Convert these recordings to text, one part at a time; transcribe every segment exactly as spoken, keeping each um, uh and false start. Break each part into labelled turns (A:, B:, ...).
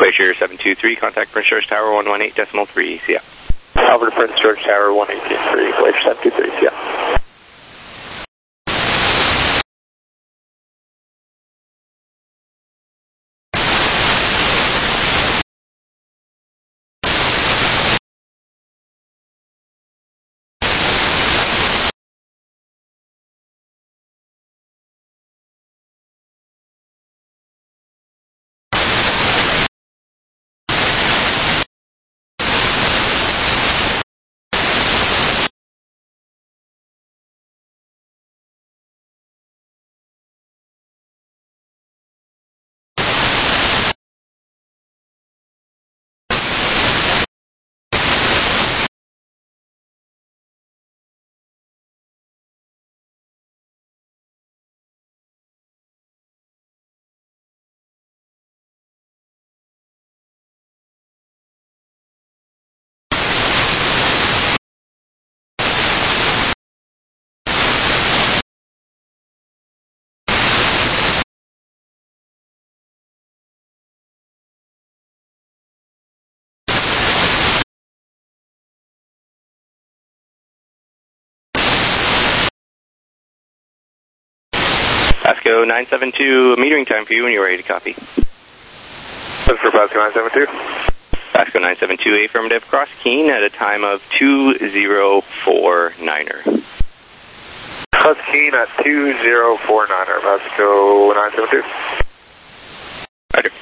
A: Glacier seven two three, contact Prince George Tower one one eight decimal three, see ya.
B: Over to Prince George Tower one eight three, Glacier seven two three, see ya.
A: Pasco nine seven two, metering time for you when you're ready to copy.
B: That's for Pasco nine seven two.
A: Pasco nine seven two, affirmative, cross Keene at a time of two zero four niner.
B: Cross Keene at two zero four niner, Pasco nine seven two.
A: Roger.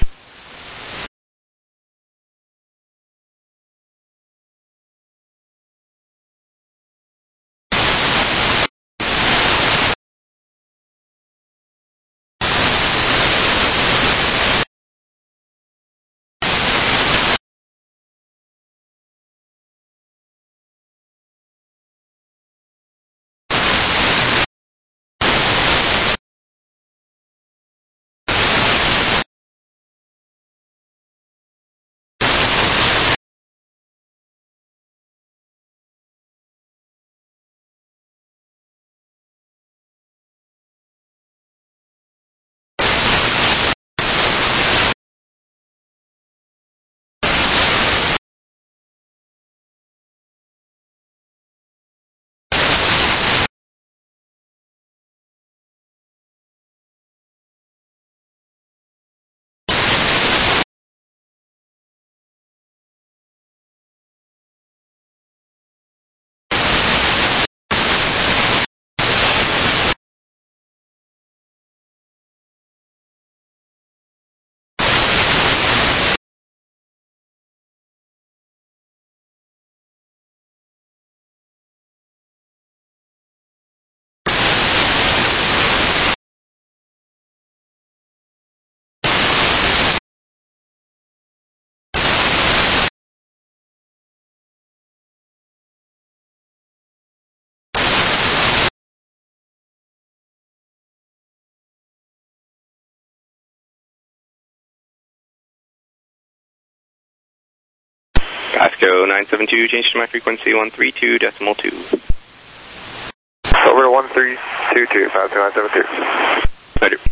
A: Pasco nine seven two, change to my frequency one three two decimal two.
B: Over to one three two two, Pasco nine seven two.
A: Roger.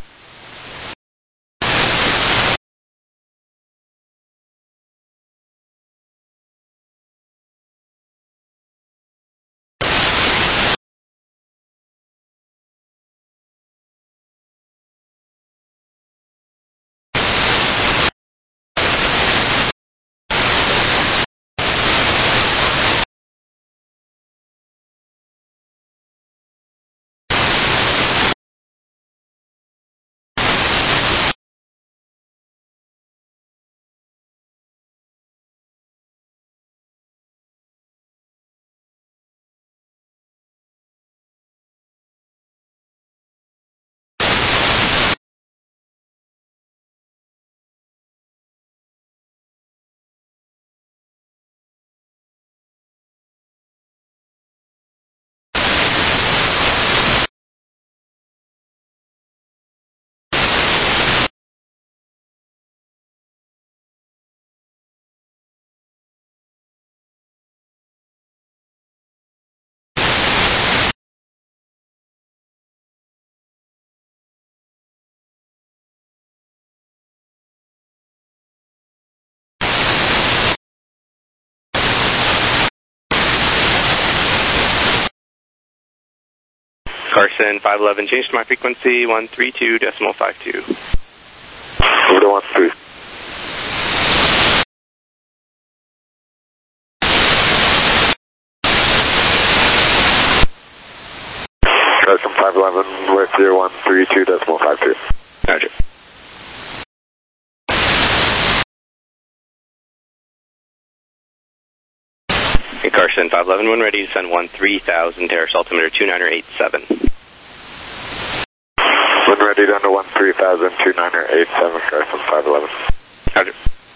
A: Carson five eleven, change to my frequency, one three two decimal five two.
B: Over to one three. Carson five eleven, with your one three two decimal five two.
A: Roger. And Carson five eleven, when ready to send one three thousand, Terrace altimeter two niner eight seven.
B: When ready down to one three thousand, two niner eight seven, Carson five eleven.
A: Roger.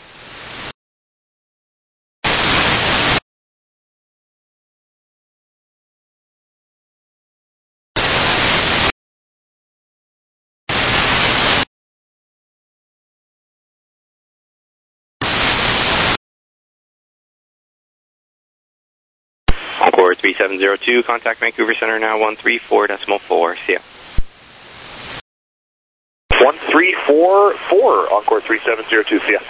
A: Encore three seven zero two, contact Vancouver Center now one three four decimal four, see ya.
B: one three four four, Encore three seven zero two, see ya.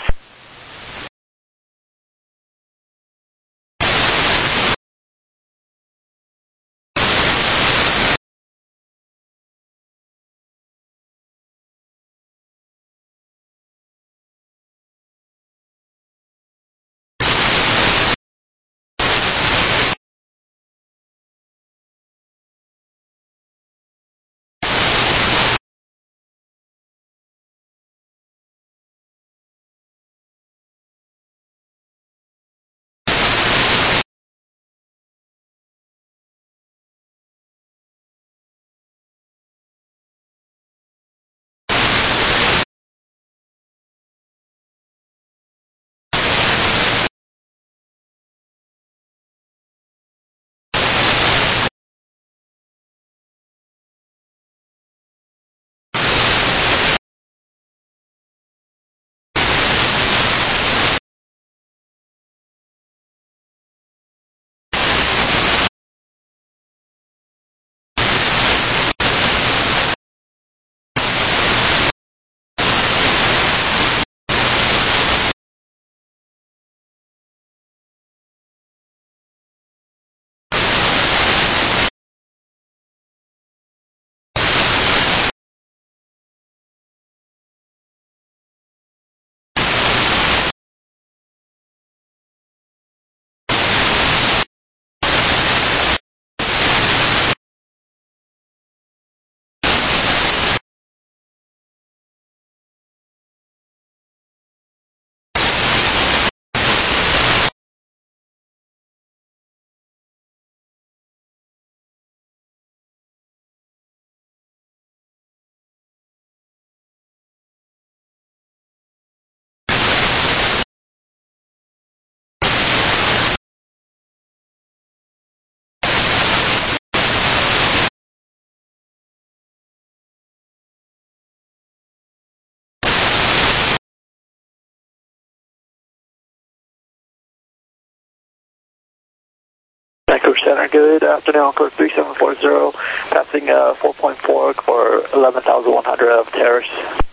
C: Vancouver Center, good afternoon, Encore three seven four zero, passing uh, four point four or eleven thousand one hundred of Terrace.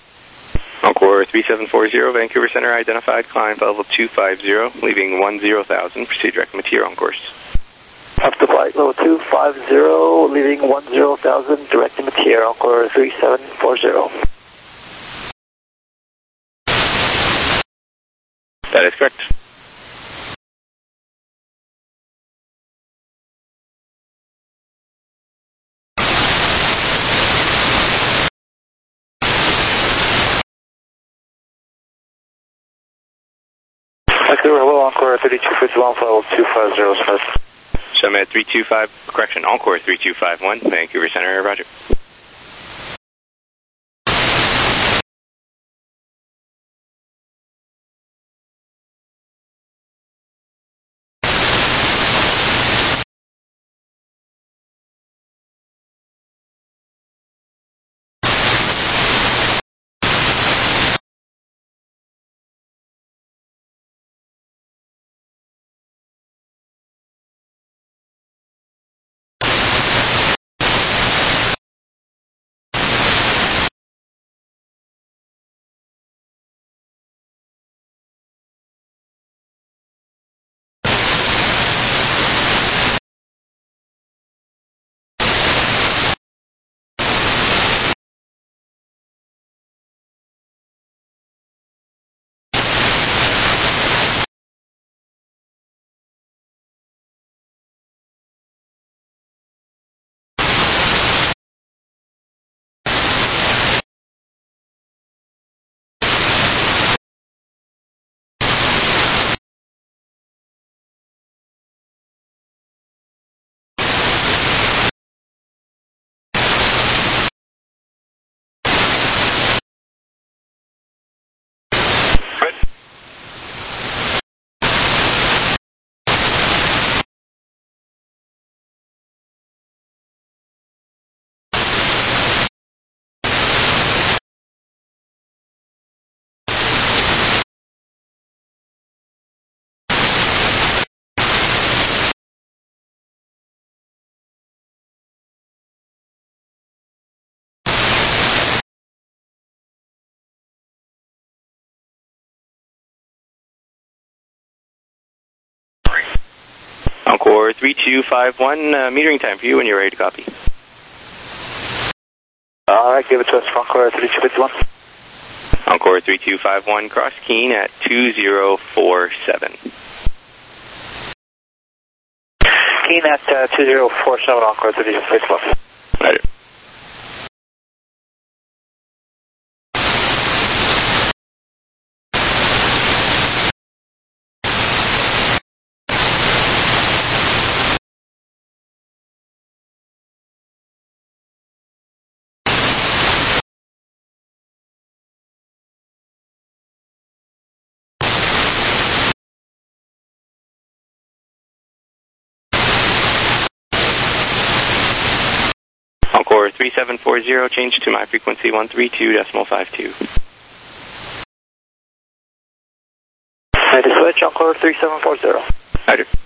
A: Encore three seven four zero, Vancouver Center, identified, climb level two five zero, leaving one zero thousand, proceed direct material on course.
C: Up to flight level two five zero, leaving one zero thousand, direct material, Encore three seven four zero.
A: That is correct.
B: Vancouver, hello, Encore thirty-two fifty-one, level two five zero, Smith.
A: Summit three two five, correction, Encore three two five one, Vancouver Center, roger. three two five one, uh, metering time for you when you're ready to copy.
C: All right, give it to us, Encore three two five one.
A: Encore three two five one, cross Keene at two zero four seven.
C: Keene at uh, two zero four seven, Encore three two five one.
A: Roger. Encore three seven four zero, change to my frequency one three two decimal five two.
C: Ready to switch, Encore three seven four zero.
A: Roger.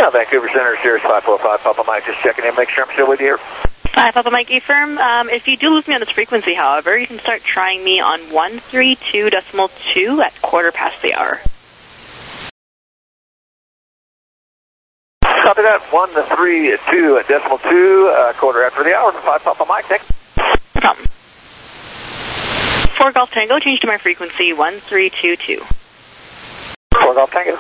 B: Uh, Vancouver Center, Sirius five four five, Papa Mike, just checking in, make sure I'm still with you here.
D: Hi, Papa Mike A-Firm. Um, if you do lose me on this frequency, however, you can start trying me on one three two decimal two at quarter past the hour.
B: Copy that, one three two decimal two, uh, quarter after the hour, five Papa Mike, thanks.
D: No problem. four Golf Tango, change to my frequency, one three two two.
B: four Golf Tango.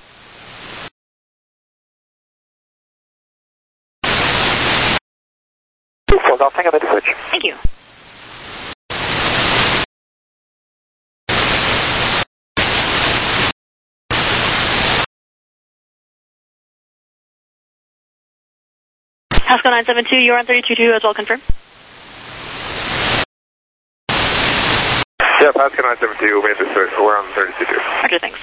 B: four Golf Tango, mid switch.
D: Thank you. Pasco nine seven two, you're on thirty-two two as well, confirm?
B: Yeah, Pasco nine seven two, we made the switch, we're on thirty-two two.
D: Roger, thanks.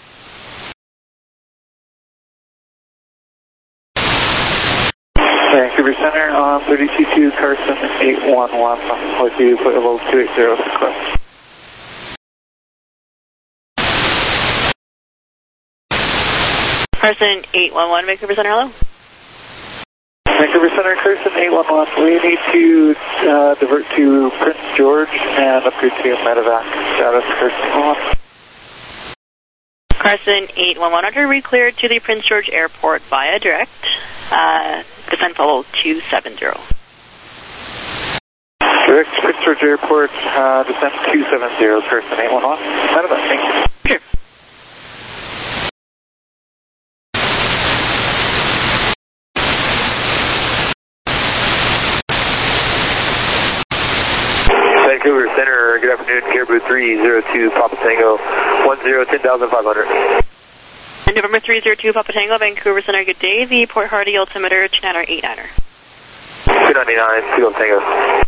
C: Vancouver Center on thirty-two two, Carson eight one one, with you, put level two eight zero, request.
D: Carson eight one one, Vancouver Center, hello?
C: Vancouver Center, Carson eight one one, we need to uh, divert to Prince George and upgrade to medevac status, Carson eight one one.
D: Carson eight one one, under re-cleared to the Prince George Airport via direct, uh, descent level two seven zero.
C: Direct Prince George Airport, uh, descent two seven zero, Carson eight one one, medevac, thank you.
D: Sure.
B: Vancouver Center, good afternoon, Caribou three zero two, Papa Tango, one zero, ten thousand five hundred.
D: And November three zero two, Papa Tango, Vancouver Center, good day, the Port Hardy altimeter two niner eight niner.
B: two ninety-nine, two Tango.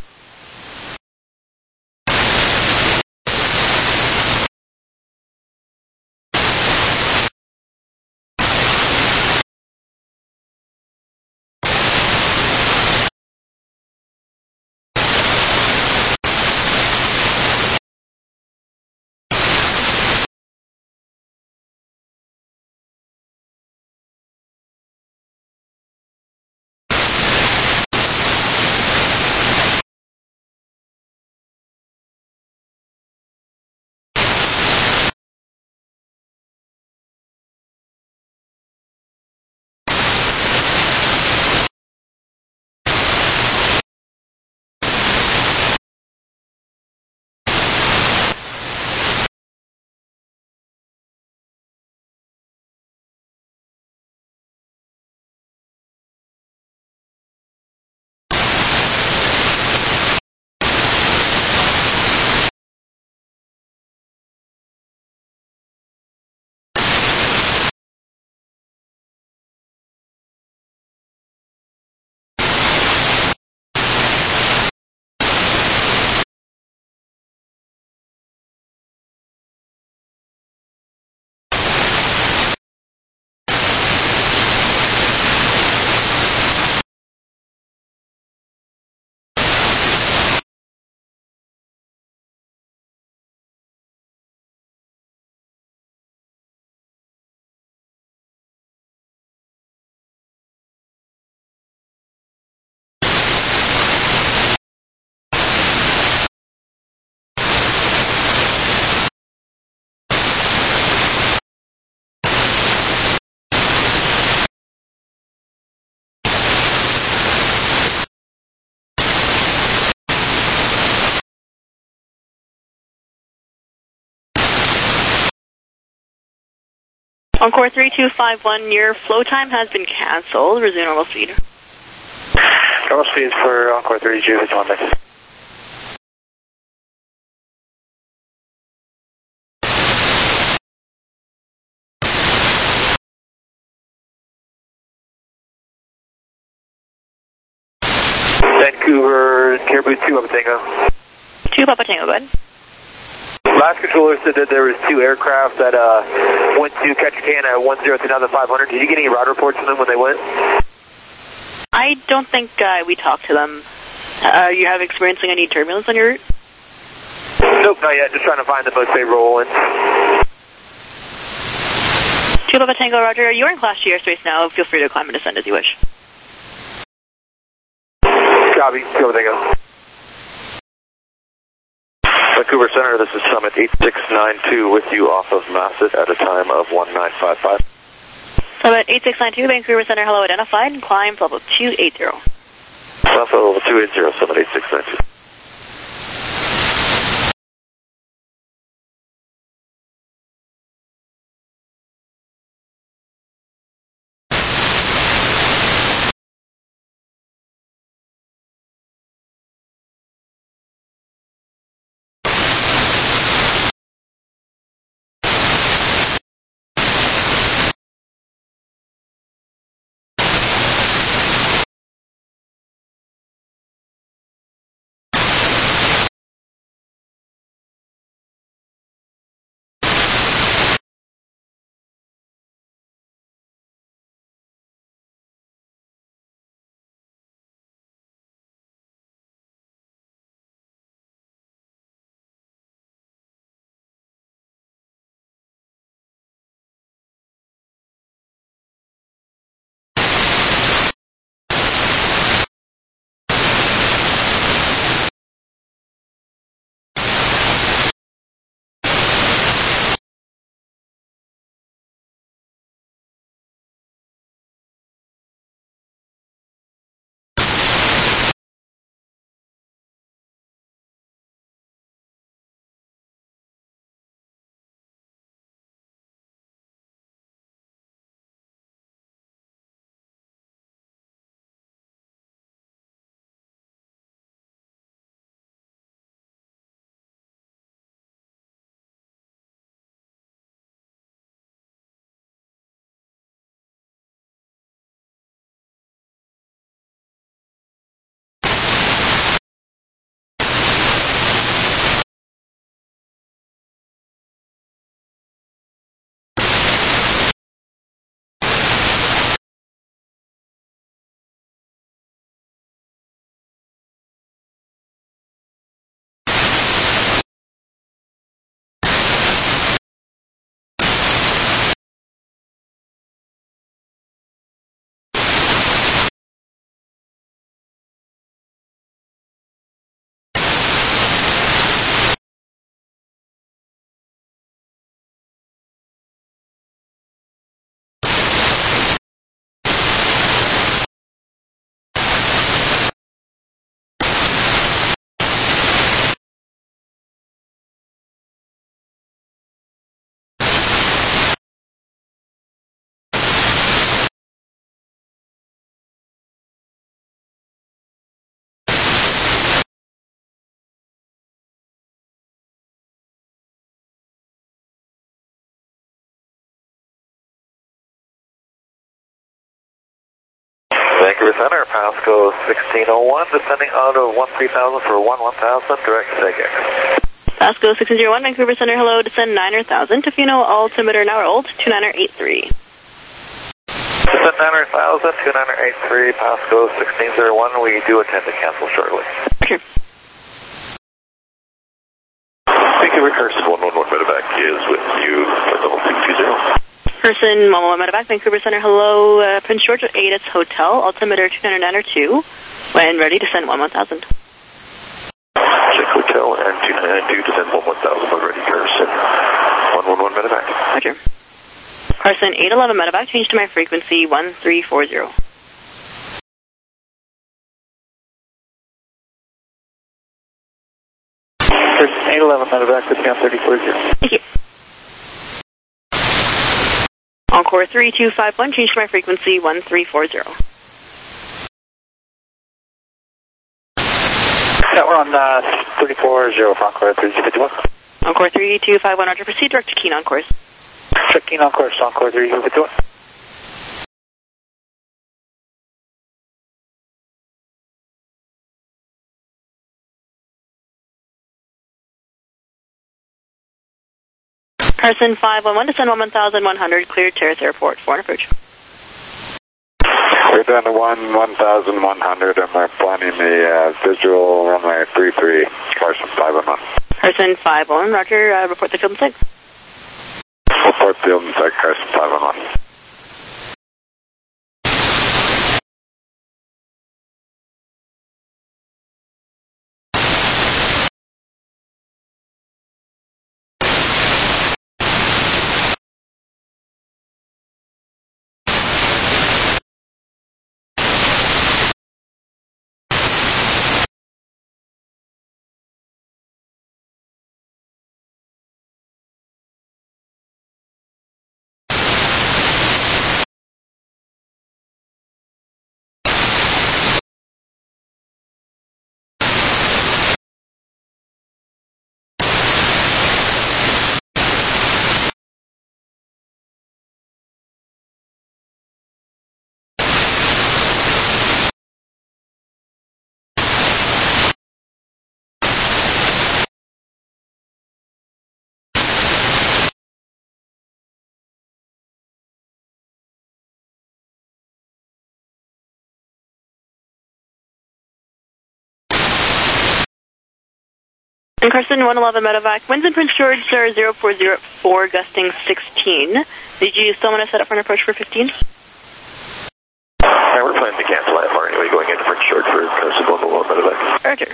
D: Encore three two five one, your flow time has been cancelled. Resume normal speed.
C: Normal speed for Encore thirty-two, it's one minute.
B: Vancouver, Caribou two, Papa Tango.
D: two Papa Tango, go ahead.
B: Last controller said that there was two aircraft that uh, went to Ketchikan at one zero two thousand five hundred. Did you get any route reports from them when they went?
D: I don't think uh, we talked to them. Uh, you have experiencing any turbulence on your route?
B: Nope, not yet. Just trying to find the most favorable one.
D: two Papa Tango, Roger. You're in Class G airspace now. Feel free to climb and descend as you wish.
B: Copy, two Papa Tango. Vancouver Center, this is Summit eight six nine two with you off of Masset at a time of one nine five five.
D: Summit eight six nine two, Vancouver Center, hello, identified, and climb level two eighty.
B: Alpha level two eighty, Summit eight six nine two. Vancouver Center, Pasco sixteen oh one, descending out of one three thousand for one one thousand, direct to X.
D: Pasco sixteen oh one, Vancouver Center, hello, descend niner thousand, Tofino altimeter now old, two niner eight three.
B: Descend niner thousand, two niner eight three, Pasco sixteen oh one, we do intend to cancel shortly.
D: Okay.
B: Vancouver Carson one one one medevac is with you for level two two zero.
D: Person one one one medevac, Vancouver Center, hello, uh, Prince George at Atis Hotel, altimeter two niner nine two, when ready, descend one one thousand.
B: Check hotel and two nine nine two, descend one one thousand, when ready, Carson one one one medevac.
D: Roger. Carson eight eleven medevac, change to my frequency one three four zero.
C: Carson eight eleven medevac, with down thirty four zero.
D: Thank you. Encore three two five one, change to my frequency one three four zero.
C: Yeah, we're on uh, thirty four zero for Encore three two five one.
D: Encore three two five one, Roger, proceed direct to Keen on course.
C: Check Keen on course, Encore three two five one.
D: Carson five one one, descend one thousand one hundred, cleared Terrace Airport, foreign approach.
E: We're down to one one thousand one hundred, and we're planning the uh, visual runway three three, Carson five one one.
D: Carson five one, Roger, uh, report the field and six.
E: Report field and site Carson five one one.
D: And Carson one eleven medevac, winds in Prince George are zero four zero four, gusting sixteen. Did you still want to set up for an approach for fifteen?
B: Yeah, we're planning to cancel I F R anyway, going into Prince George for Carson one eleven medevac.
D: Roger.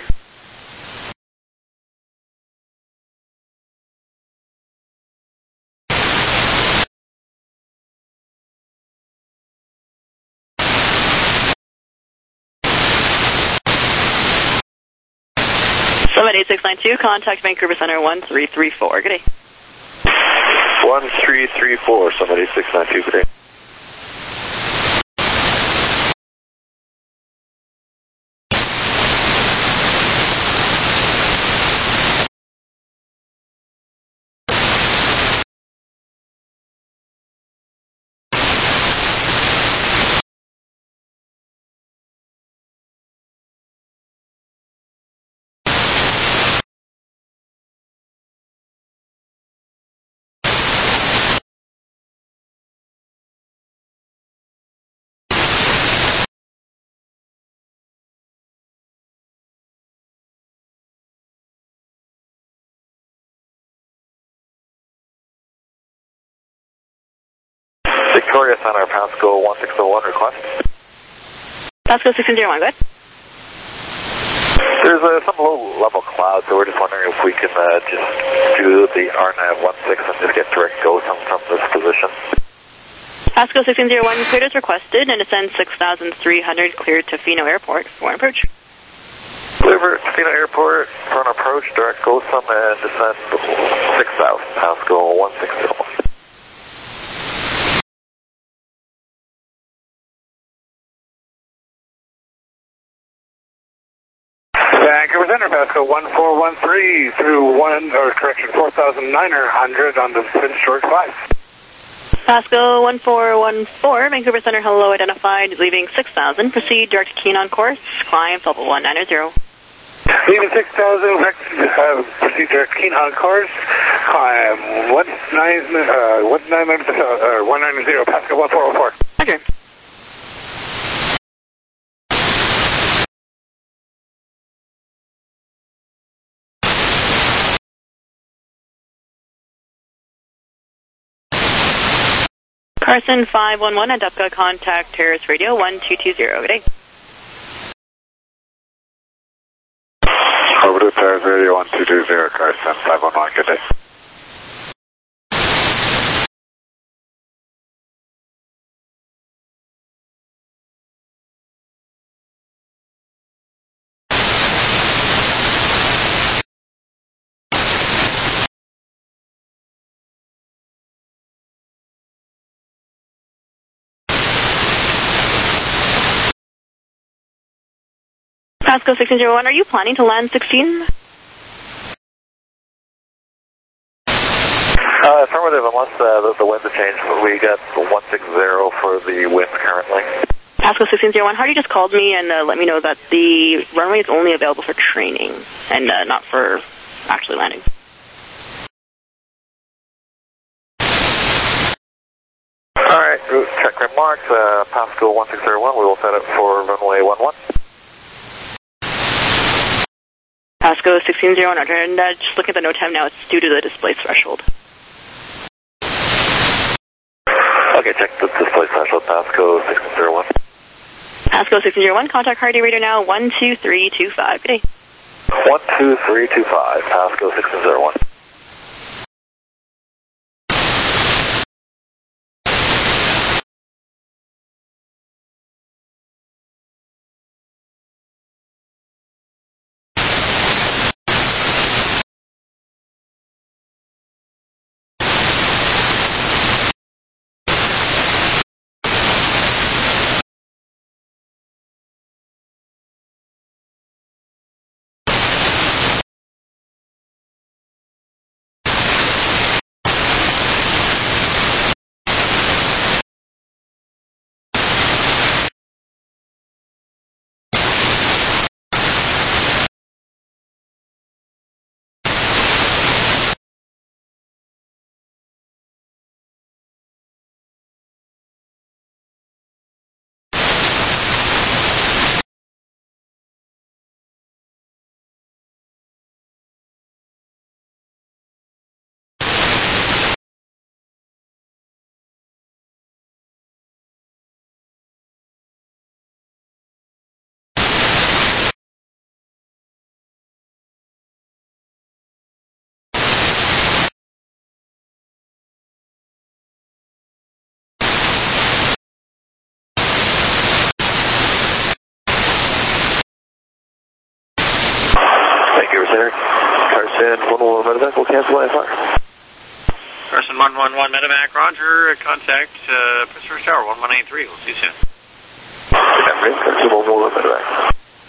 D: Summit eight six nine two, contact Vancouver Center one three three four. Good day.
B: one three three four, Summit eight six nine two, good day. Victoria Center, Pasco one six zero one, request.
D: Pasco six zero one, go ahead.
B: There's uh, some low-level clouds, so we're just wondering if we can uh, just do the R NAV one six and just get direct go from, from this position.
D: Pasco six zero one, cleared as requested, and descend six thousand three hundred, cleared to Fino Airport for an approach.
B: Deliver to Fino Airport for an approach, direct go some, and descend six thousand, Pasco one six zero one.
C: Vancouver Center, Pasco one four one three through one, or correction, four thousand nine hundred on the Prince George five.
D: Pasco one four one four, Vancouver Center, hello, identified, leaving six thousand, proceed direct to Keen on course, climb level one nine zero.
C: Leaving six thousand, uh, proceed direct Keen on course, climb one nine, uh, one nine, uh, one nine zero, Pasco one four one four.
D: Roger. Carson five one one, Adepka, contact Terrace Radio one two two zero. Good day.
E: Over to Terrace Radio one two two zero, Carson five one one, good day.
D: Pasco six zero one, are you planning to land sixteen?
B: Uh, affirmative, unless uh, the, the winds have changed. We got one six zero for the wind currently.
D: Pasco six zero one, Hardy just called me and uh, let me know that the runway is only available for training and uh, not for actually landing.
B: Alright, route check remarks, uh, Pasco one six zero one, we will set it for runway one one.
D: Pasco sixteen zero one, and uh, just looking at the no time now, it's due to the display threshold.
B: Okay, check the display special, Pasco six zero one.
D: Pasco six zero one, contact Hardy Radar now, one two three two five. Good day.
B: one two three two five, Pasco six zero one. Carson one one one Medevac, we'll cancel I F R.
F: Carson one one one Medevac, roger, contact uh, Prince Tower one one eight three, we'll see you soon.
B: Carson one one one Medevac.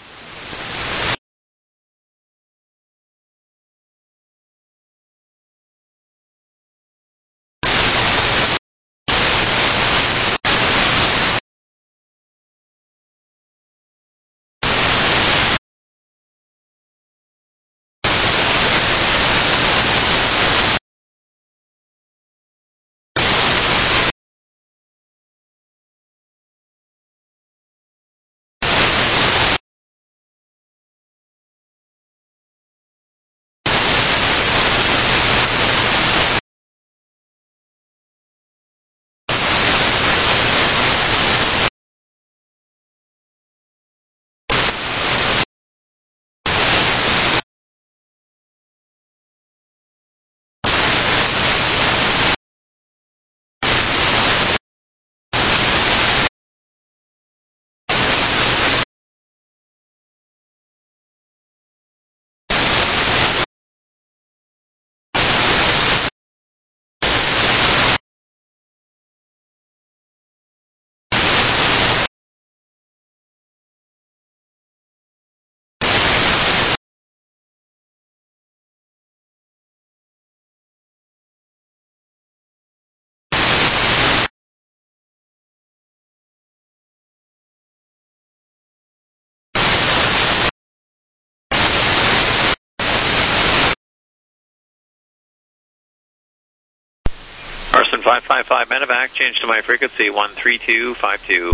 F: Carson five five five Medevac, change to my frequency one three two five two.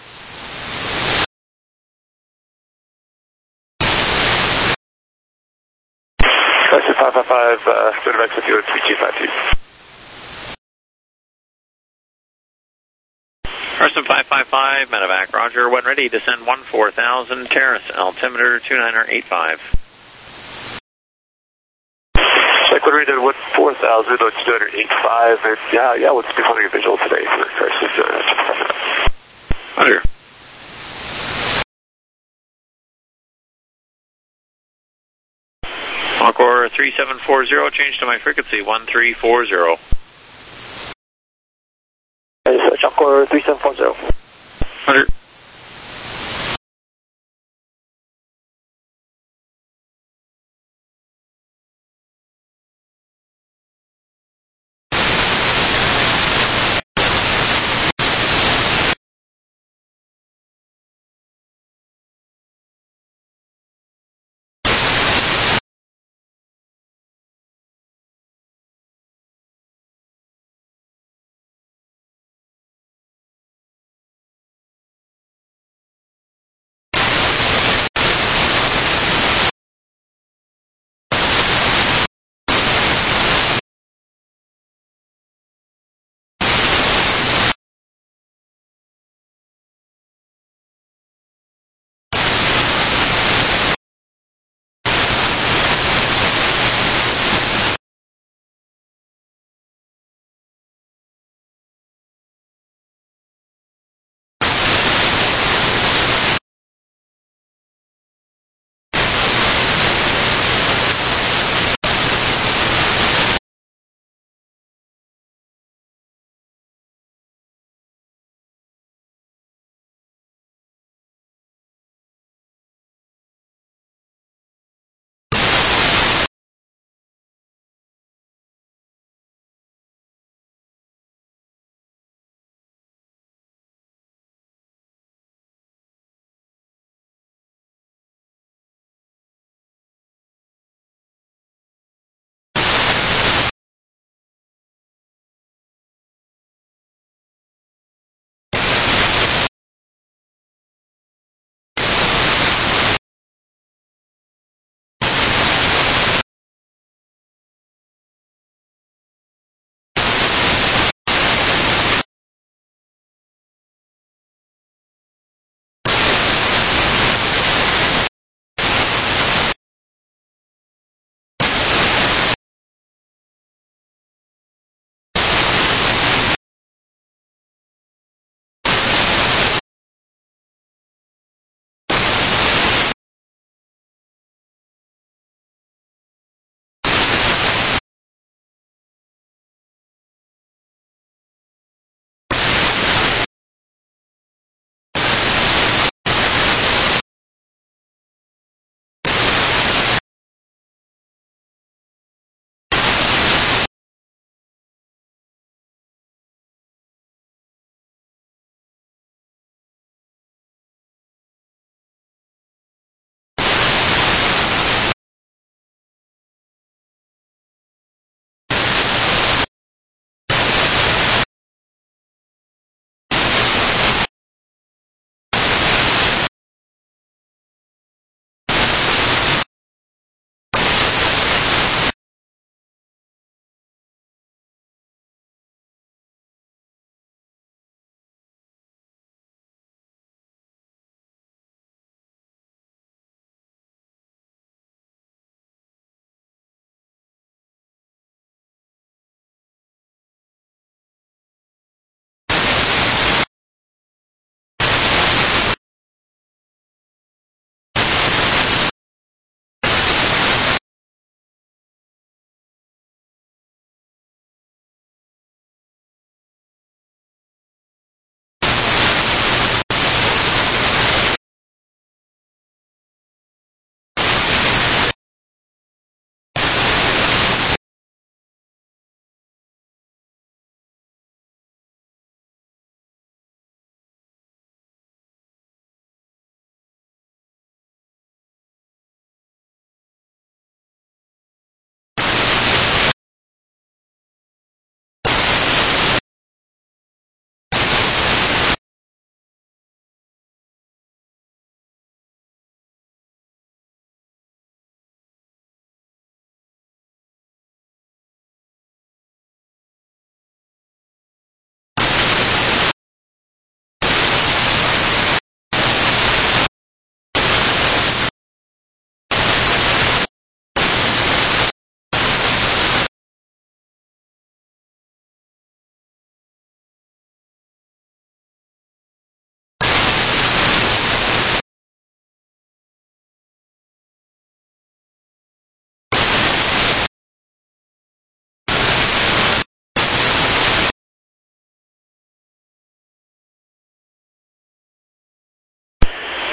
B: Carson five five five, uh, Medevac with you at three two five two.
F: Carson five five five Medevac, roger, when ready, descend one four thousand, terrace, altimeter two niner eight five.
B: Check what we did with four thousand, it's two hundred eighty-five, and yeah, yeah, let's do one visual today for Carson. Uh,
F: Roger. Encore three seven four zero, change to my frequency one three four zero.
B: Encore three seven four zero.
F: Roger.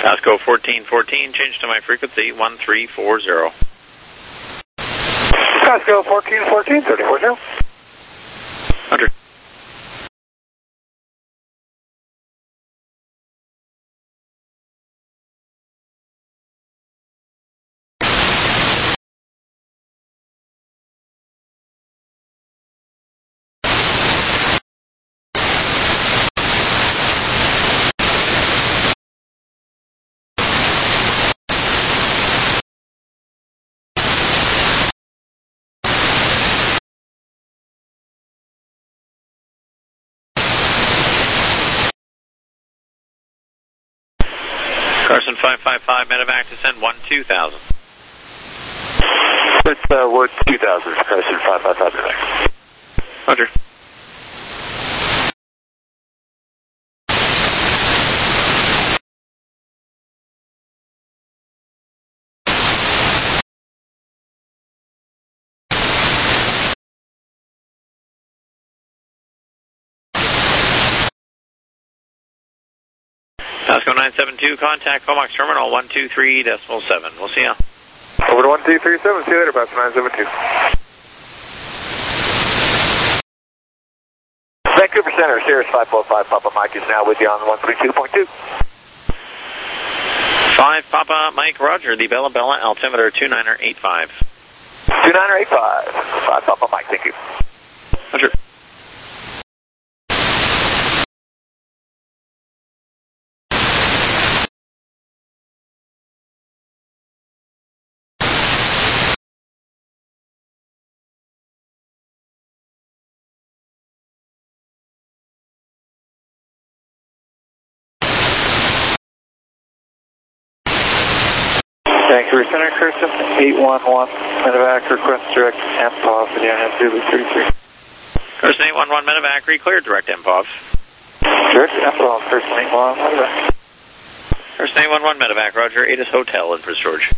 F: Pasco fourteen fourteen, change to my frequency one three four zero.
C: Pasco fourteen fourteen, thirty-four zero.
F: Roger. Carson five five five, medevac descend one two thousand.
B: It's uh, Wood two thousand, Carson five five five, medevac.
F: Roger. Pasco nine seven two, contact Comox Terminal one two three decimal seven. We'll see ya.
C: Over to one two three seven, see you later, Pasco nine seven two.
B: Vancouver Center, Sirius five four five, Papa Mike is now with you on one three two point two.
F: five Papa Mike, Roger, the Bella Bella, altimeter two niner eight five.
B: two niner eight five, five Papa Mike, thank you.
F: Roger.
C: Vancouver Center, Carson eight one one, medevac, request direct M P O V, Indiana Zulu three three.
F: Carson eight one one, medevac, re-cleared direct M P O V.
C: Direct M P O V, Carson eight one one, medevac.
F: Carson eight one one, medevac, Roger, Atis Hotel in Prince George.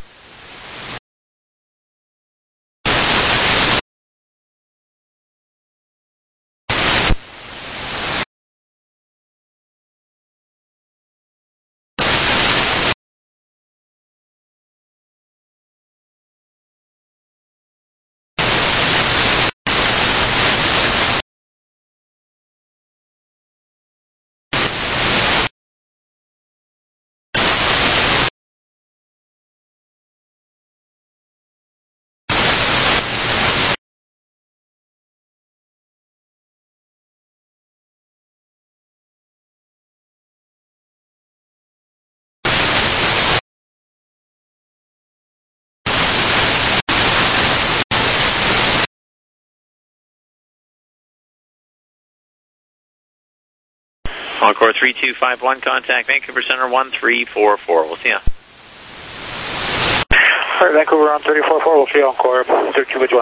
F: Encore three two five one, contact Vancouver Center one three four four. We'll see ya.
C: All right, Vancouver on thirty four four, we'll see you Encore, thirty-two one.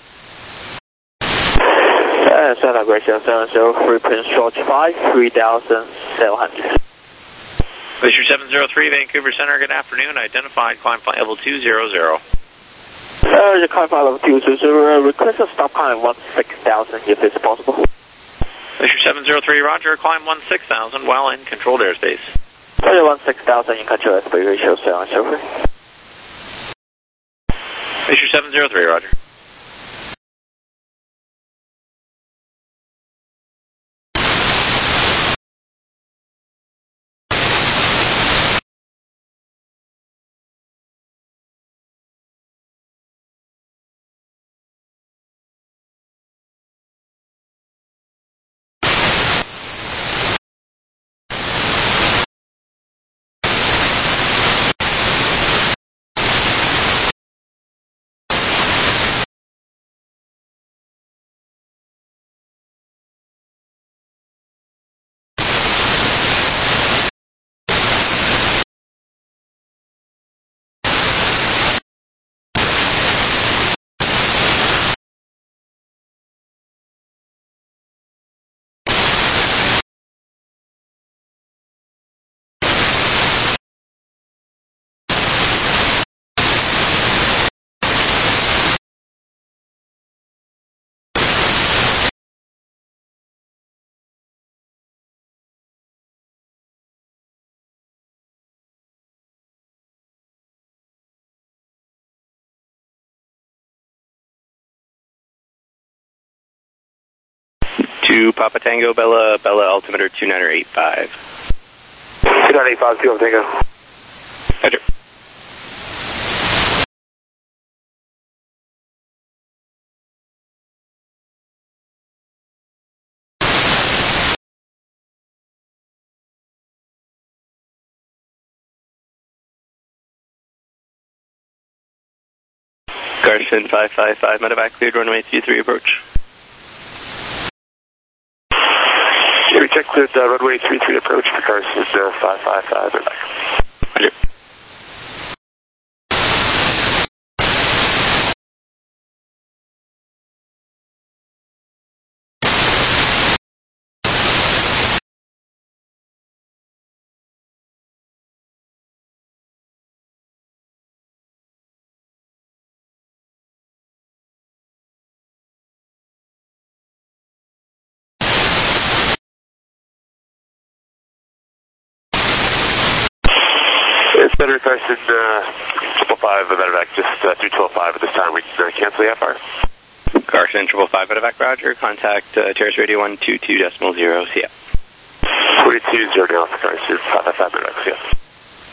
G: Uh, Santa Gracia seven zero three, Prince George five, three thousand seven hundred.
F: Glacier seven zero three, Vancouver Center, good afternoon. Identified climb flight level two zero zero.
G: Uh, the climb flight level two zero zero, request a stop climb one six thousand if it's possible.
F: Glacier seven zero three, Roger, climb one six thousand while in controlled airspace.
G: Roger, one six thousand in control airspace, ratio seven zero three.
F: Glacier seven zero three, Roger.
A: two Papa Tango, Bella, Bella, altimeter two nine eight five.
B: two nine eight five, two Papa Tango.
A: Roger. Carson five five five, medevac cleared, runway two three approach.
B: We check cleared uh, runway three three approach for Carson uh, five five five, medevac.
A: Roger.
B: Center Carson, uh, triple five, medevac, just uh, three twelve five at this time. We can uh, cancel the F R.
A: Carson, triple five, medevac, roger. Contact uh, Terrace Radio one two two decimal zero, C F.
B: twenty-two zero down for Carson, five five five, medevac, C F.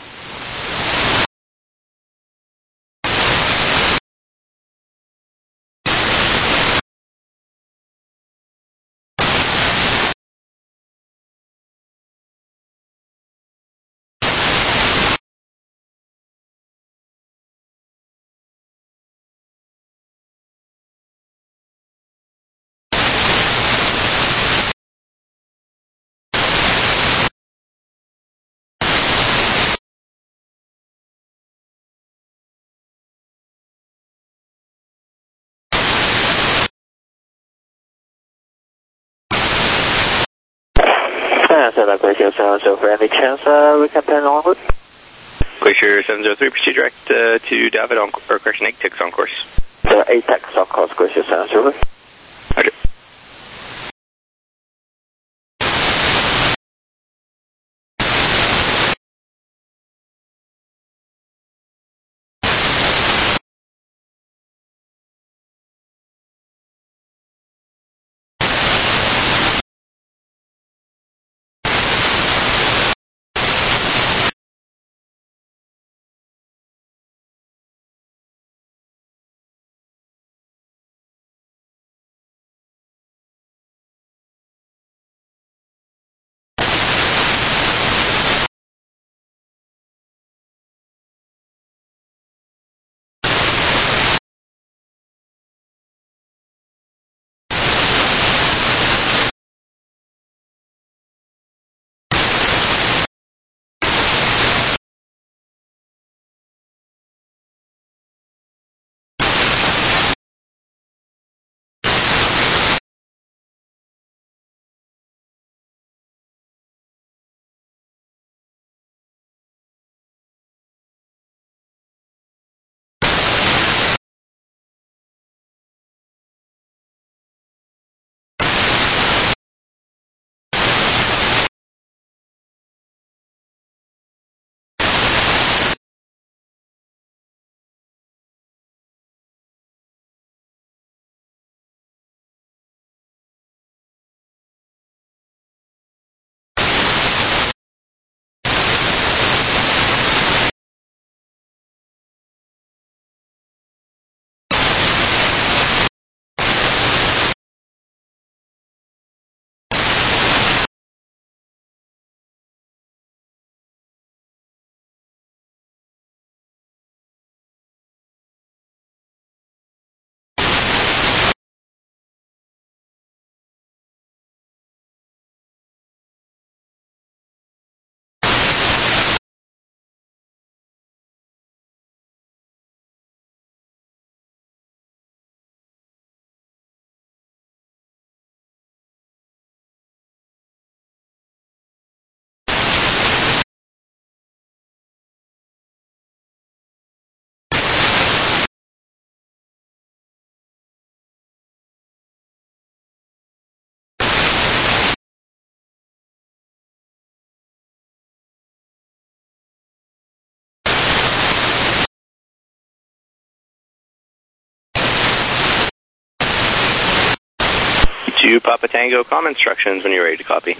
G: Uh, so that Glacier seven oh three, any chance uh, we can turn onward?
A: Glacier seven oh three, proceed direct uh, to David on, or correction, eight ticks on course.
G: The eight X on course, Glacier seven oh three.
A: Roger. two Papa Tango, comm instructions when you're ready to copy.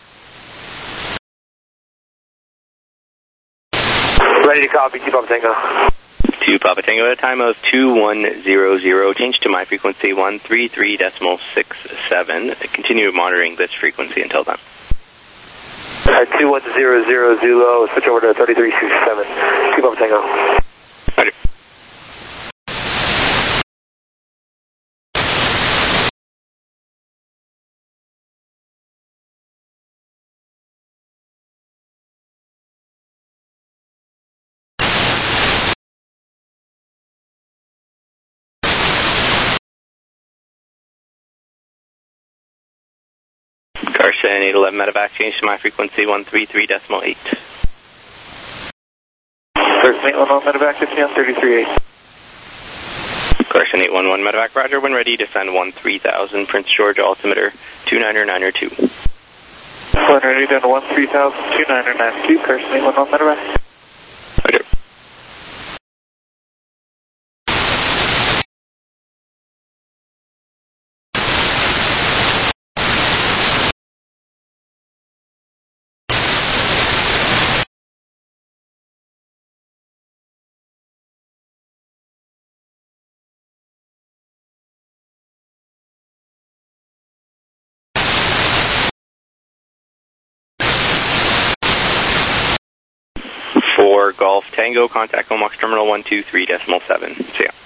B: Ready to copy, two Papa Tango.
A: two Papa Tango at a time of two one zero zero. Change to my frequency one three three point six seven. Continue monitoring this frequency until then.
B: At two one zero zero Zulu, switch over to thirty-three sixty-seven. two Papa Tango.
A: Roger. Carson eight eleven medevac, change to my frequency one three three point eight.
C: Carson eight one one medevac, fifty on thirty-three eight.
A: Carson eight one one medevac, roger, when ready, descend one three thousand, Prince George, altimeter two niner niner two.
C: When ready, down to one three thousand, two niner nine two, Carson eight one one medevac.
A: Roger. For Golf Tango, contact Comox Terminal one two three point seven. See ya.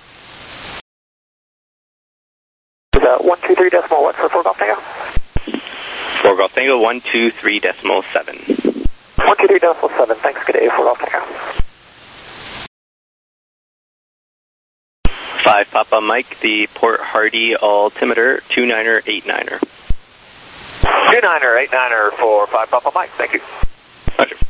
B: Uh, one two three decimal what for four Golf Tango?
A: For Golf Tango, one two three point seven.
B: one two three decimal seven, thanks, good day, four Golf Tango.
A: five Papa Mike, the Port Hardy altimeter two niner eight niner.
B: two niner eight niner for five Papa Mike, thank you.
A: Roger.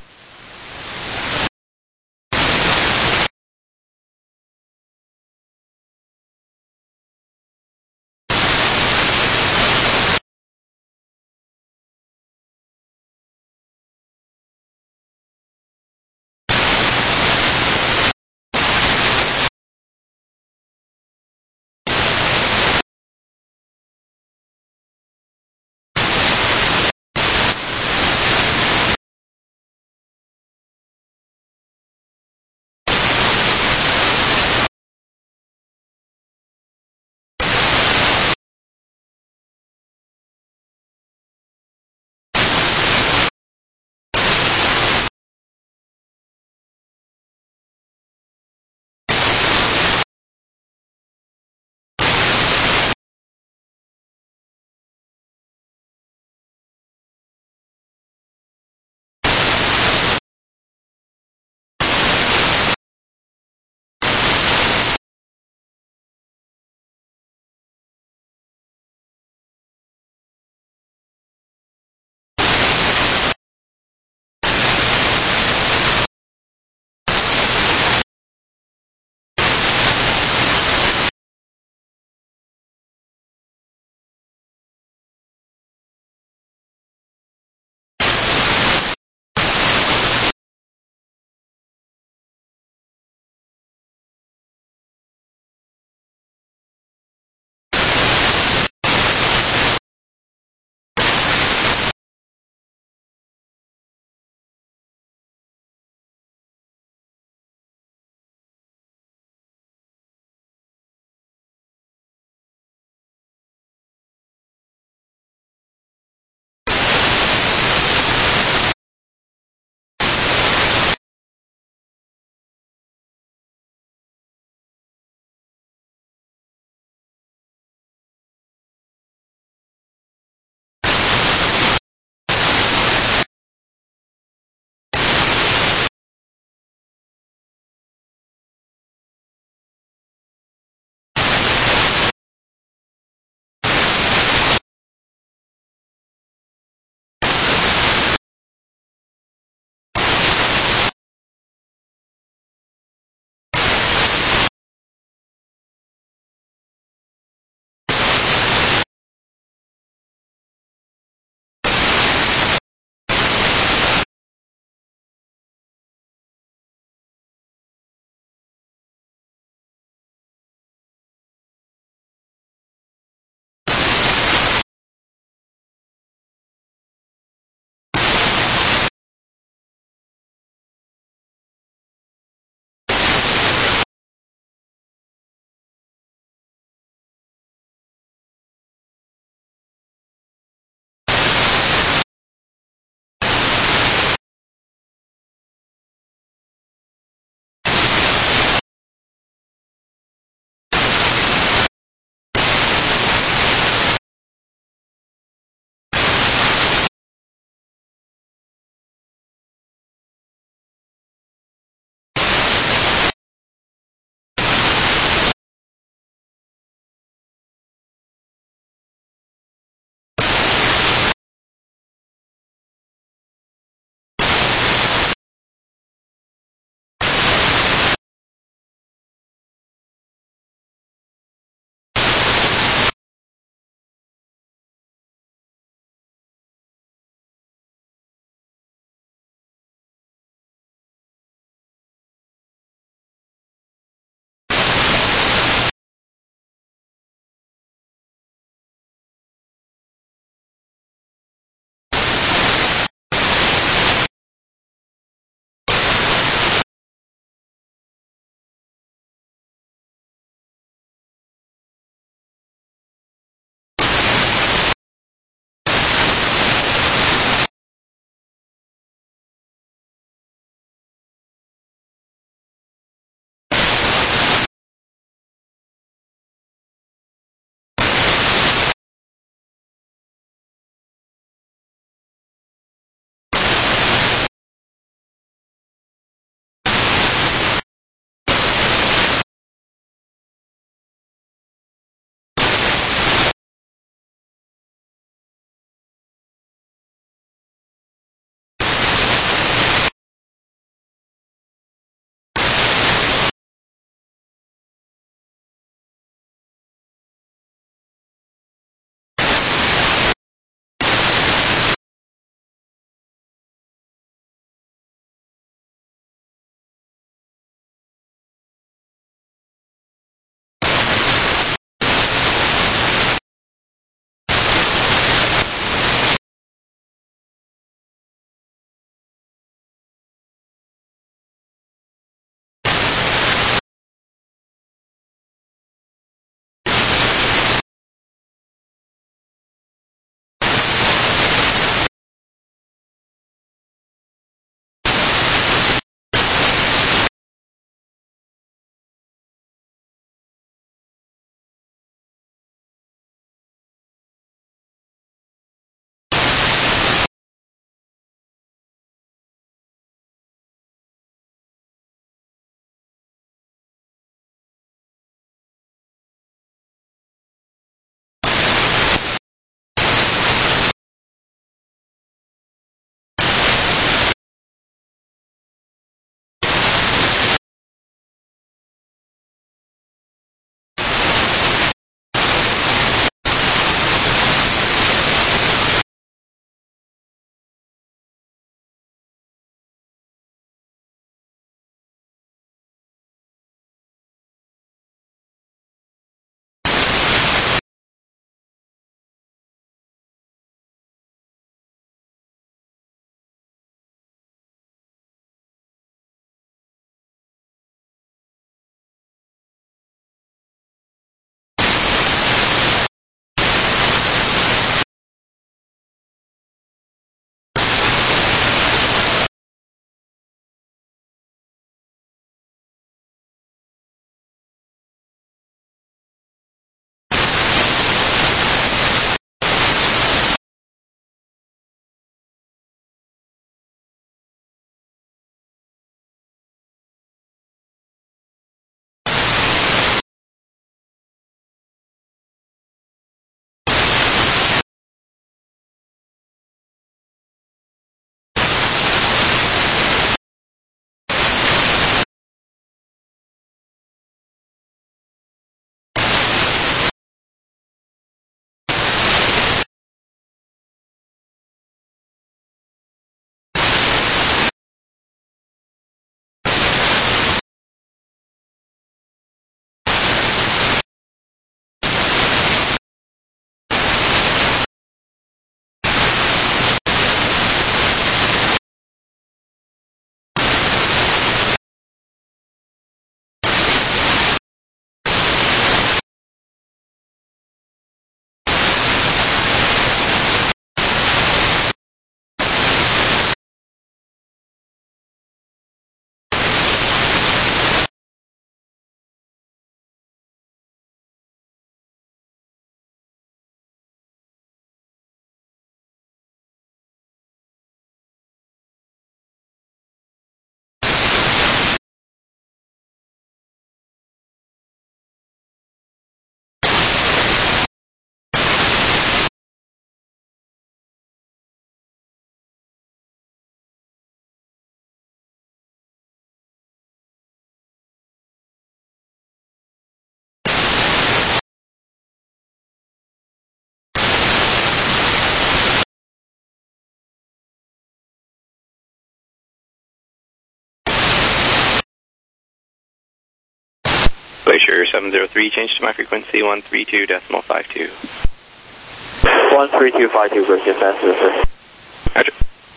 A: Glacier seven zero three, change to my frequency one three two decimal five two.
G: one three two five two, Glacier seven zero three.
A: Roger.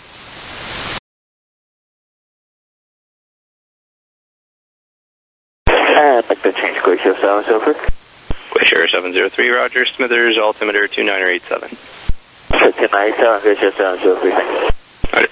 G: And make the change, Glacier seven zero three.
A: Glacier seven zero three, Roger. Smithers, altimeter two nine eight seven.
G: two nine eight seven, Glacier seven zero three, thank you.
A: Roger.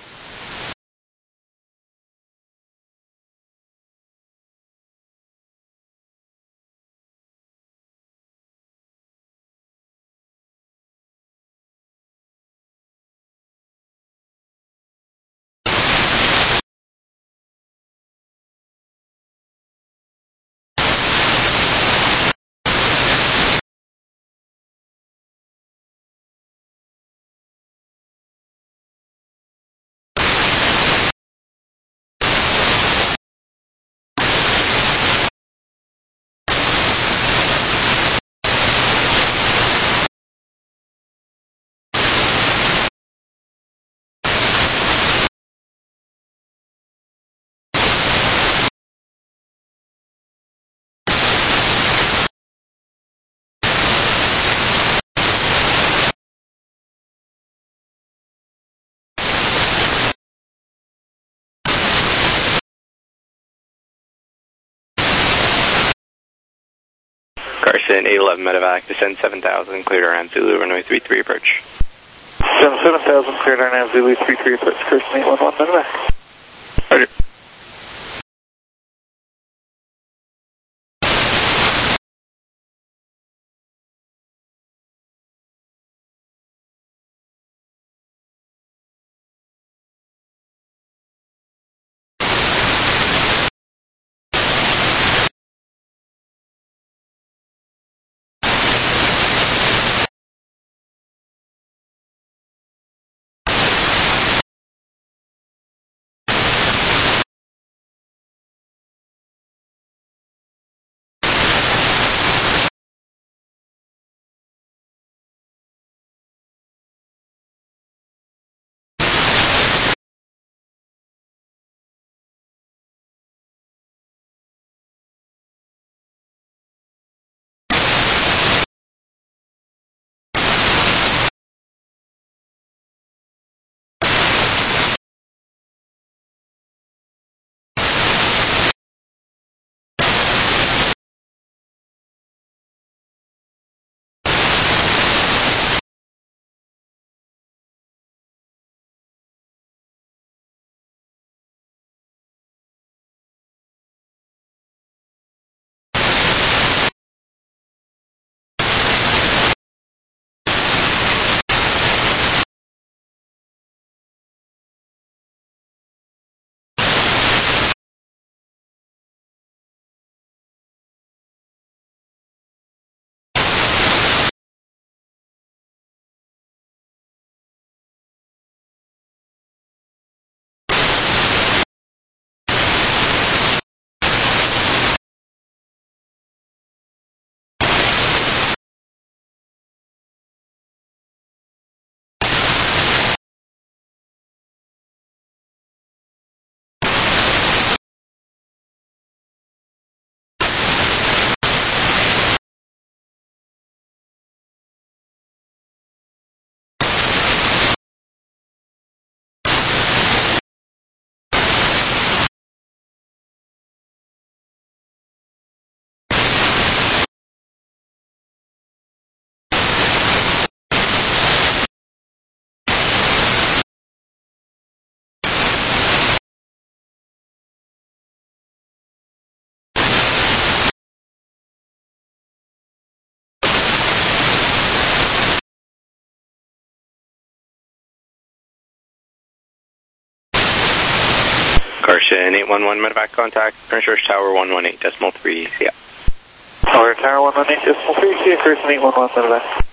A: Carson eight eleven medevac, descend seven thousand, cleared around Zulu, runway three three approach.
C: seven thousand, cleared around Zulu, three three approach, Carson eight one one medevac.
A: Roger. Carson eight one one medevac contact, Prince George Tower one one eight decimal three, see ya.
C: Tower Tower one one eight decimal three, see ya, Carson eight one one medevac.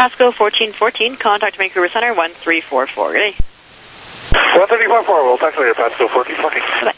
D: Pasco fourteen fourteen, contact Vancouver Center one three four four. Good day.
B: one three four four, we'll talk later, Pasco fourteen fourteen.
D: Bye-bye.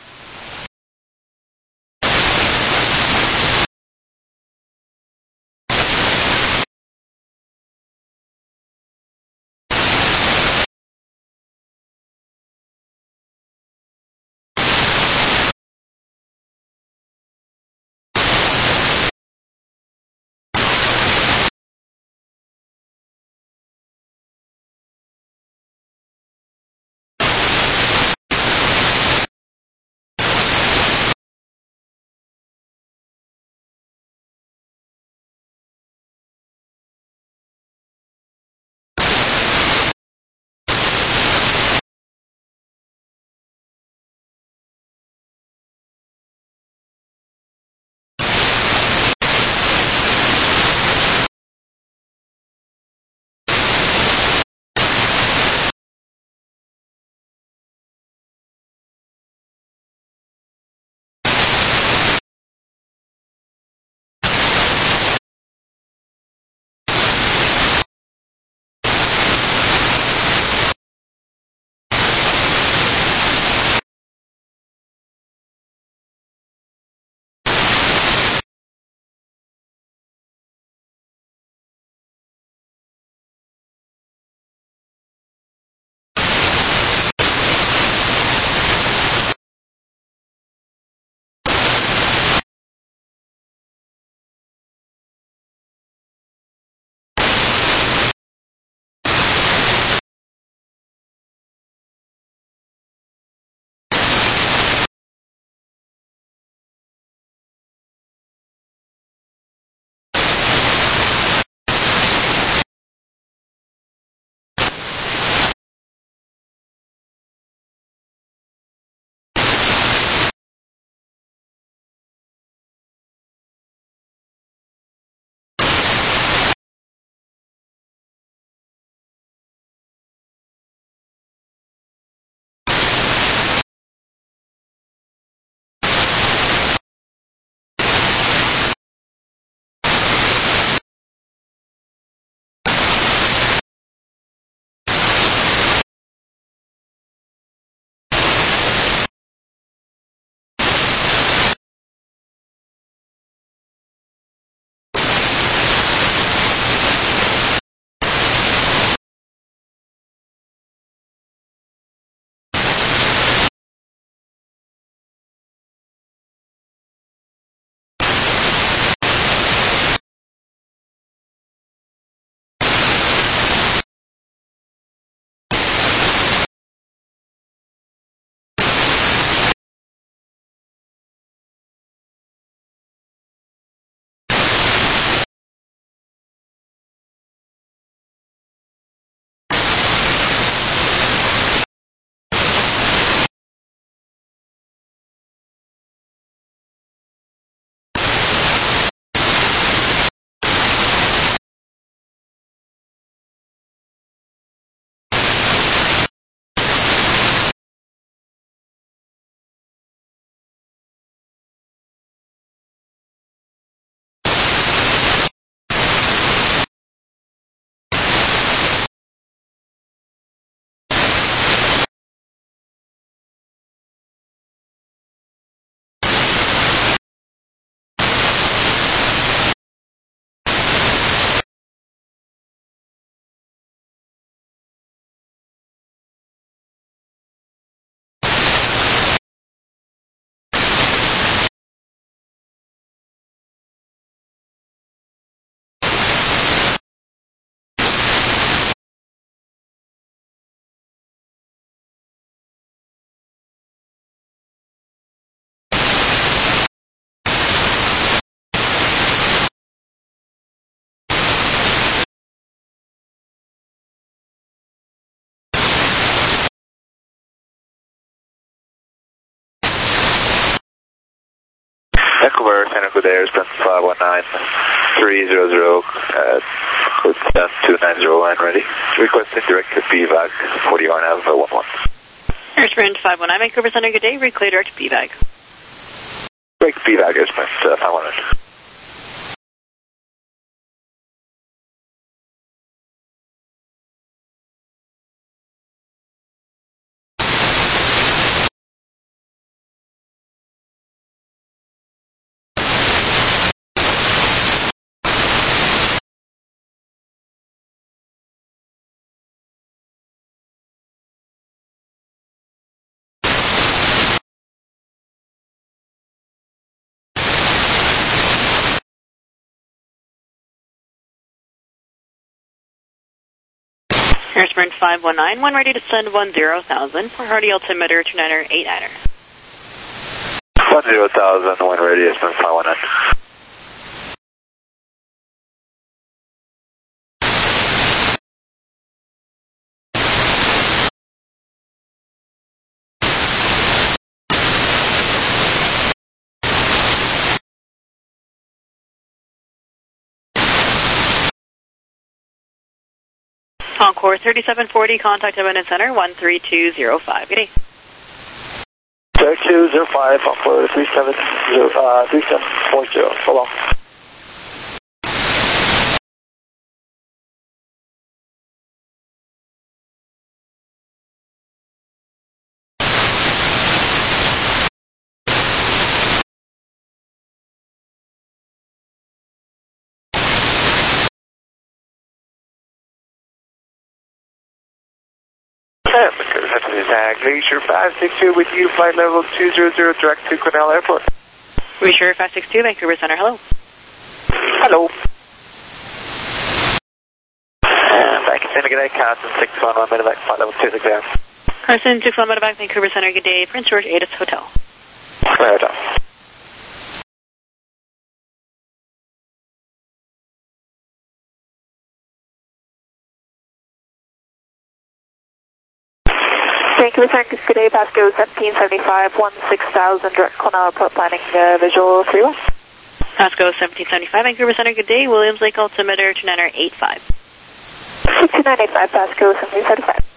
B: Vancouver, Santa Cruz Air, five one nine three zero zero, uh, code staff two nine zero line ready. Requesting direct to B V A C, forty-one Alpha one one.
D: Airsprint five one nine, Vancouver Center, good day. Reclay direct B V A C.
B: Direct B V A C, Airsprint uh, five one nine.
D: Harrisburg five one nine, one ready to send one zero thousand. For Hardy altimeter two niner eight niner.
B: one zero thousand, one ready, Harrisburg five one nine.
D: Concord thirty-seven forty, contact Eminence Center one three two zero five. Good day.
C: three two zero five, Concord three seven zero, uh, three seven four zero, so long. Glacier five six two with you, flight level two zero zero, direct to Cornell Airport.
D: Glacier five six two, Vancouver Center, hello.
C: Hello. And back in Santa Good Carson six one one, medevac, flight level two six zero.
D: Carson six one medevac, Vancouver Center, good day. Prince George Atis Hotel.
C: Clear hotel.
H: Vancouver Center, good day, Pasco seventeen seventy-five, one six thousand, direct Cornell Airport, planning uh, visual three one.
D: Pasco seventeen seventy-five, Vancouver Center, good day. Williams Lake altimeter two niner eight five.
H: two nine eight five, Pasco seventeen seventy-five.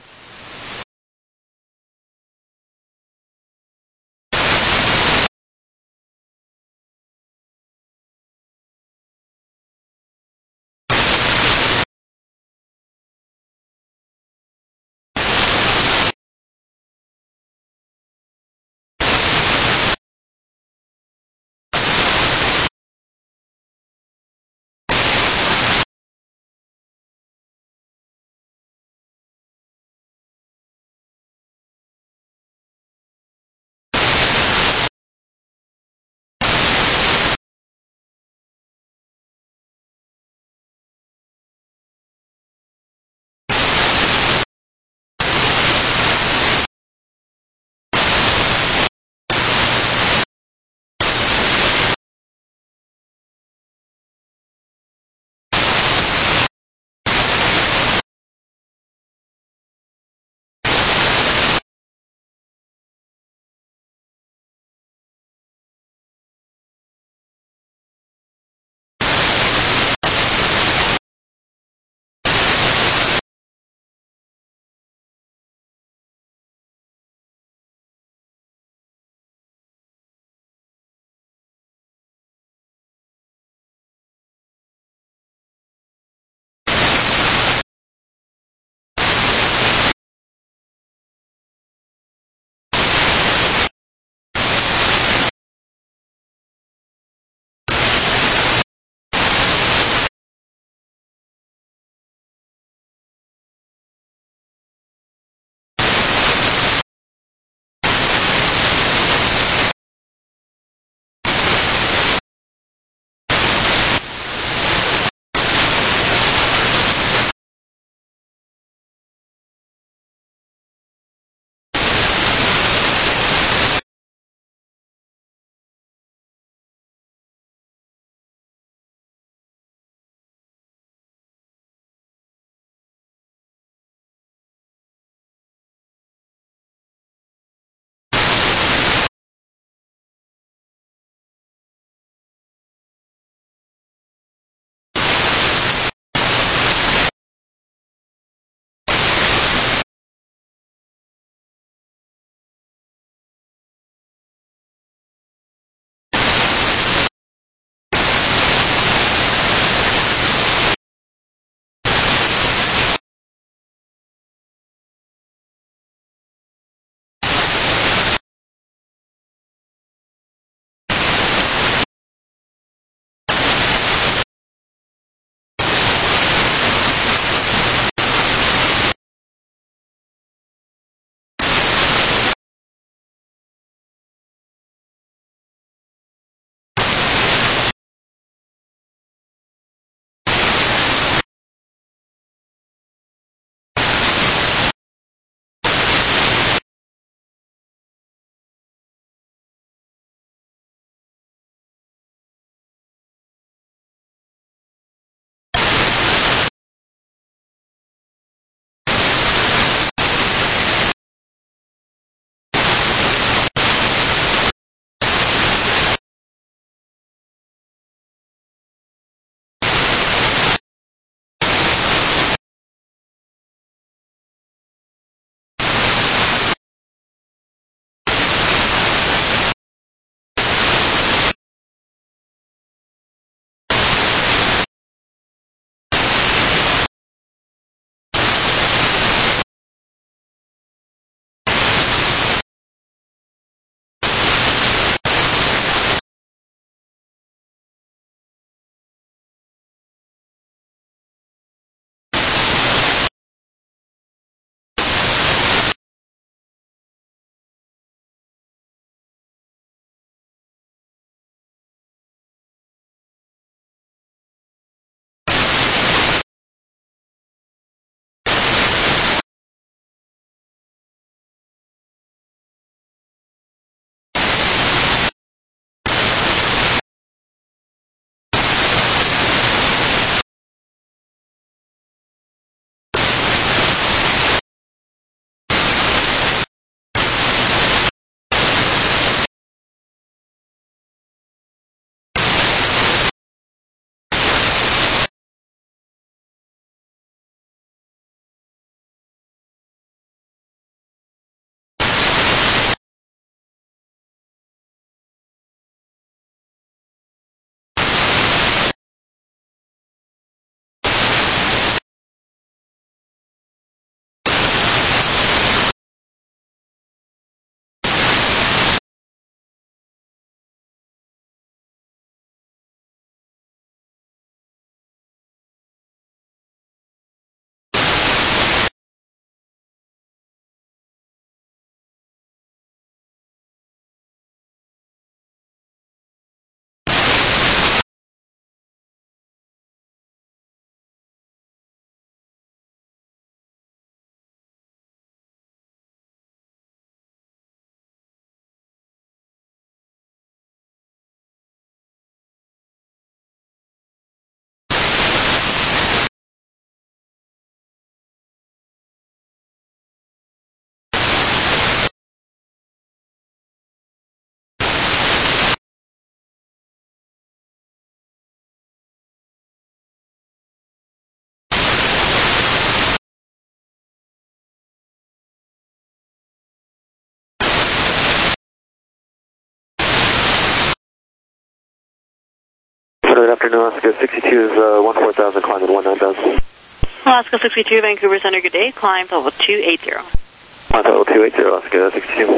C: Alaska sixty-two is uh, one four thousand, climb at one nine thousand.
D: Alaska sixty-two, Vancouver Center, good day. Climb level two eighty.
C: Climb level two eighty, Alaska sixty-two.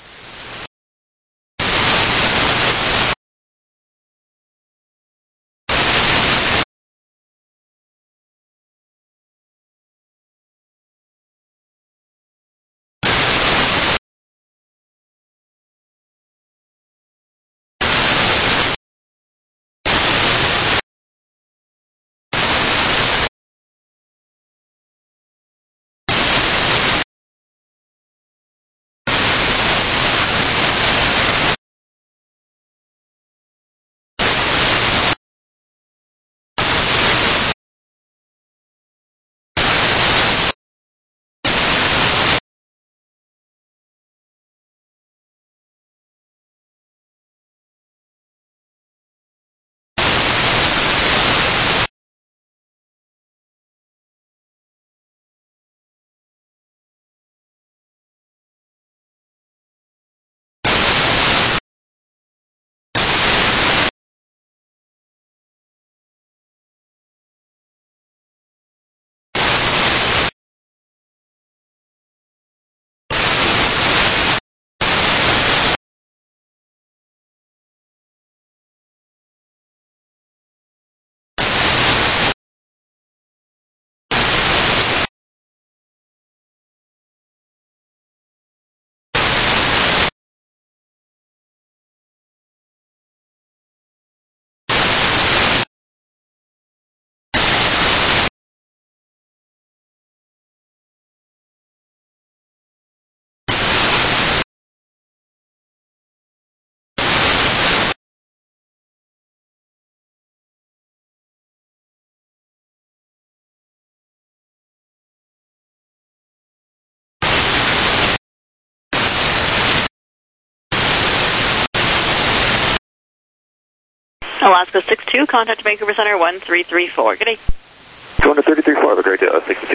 D: Alaska sixty-two, contact Vancouver Center one three three four. Good day.
C: two thirty-three four, have a great day, sixty-two.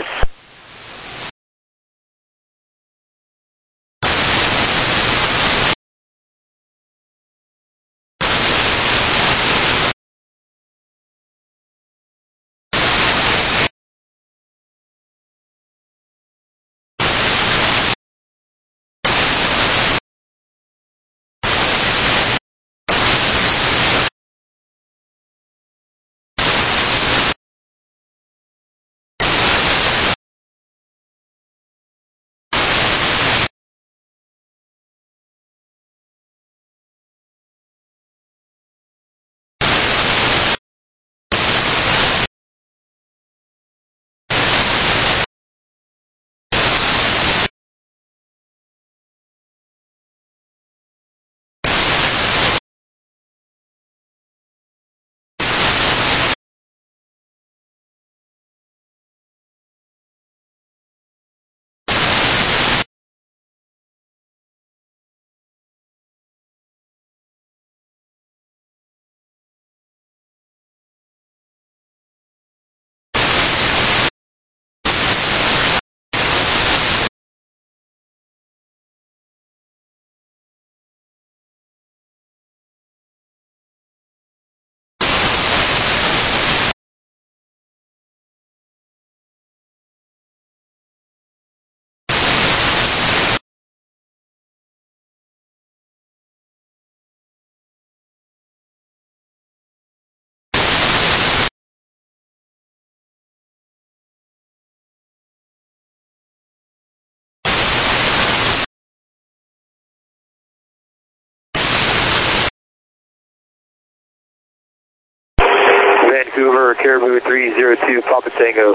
I: Vancouver, Caribou three zero two, Papa Tango.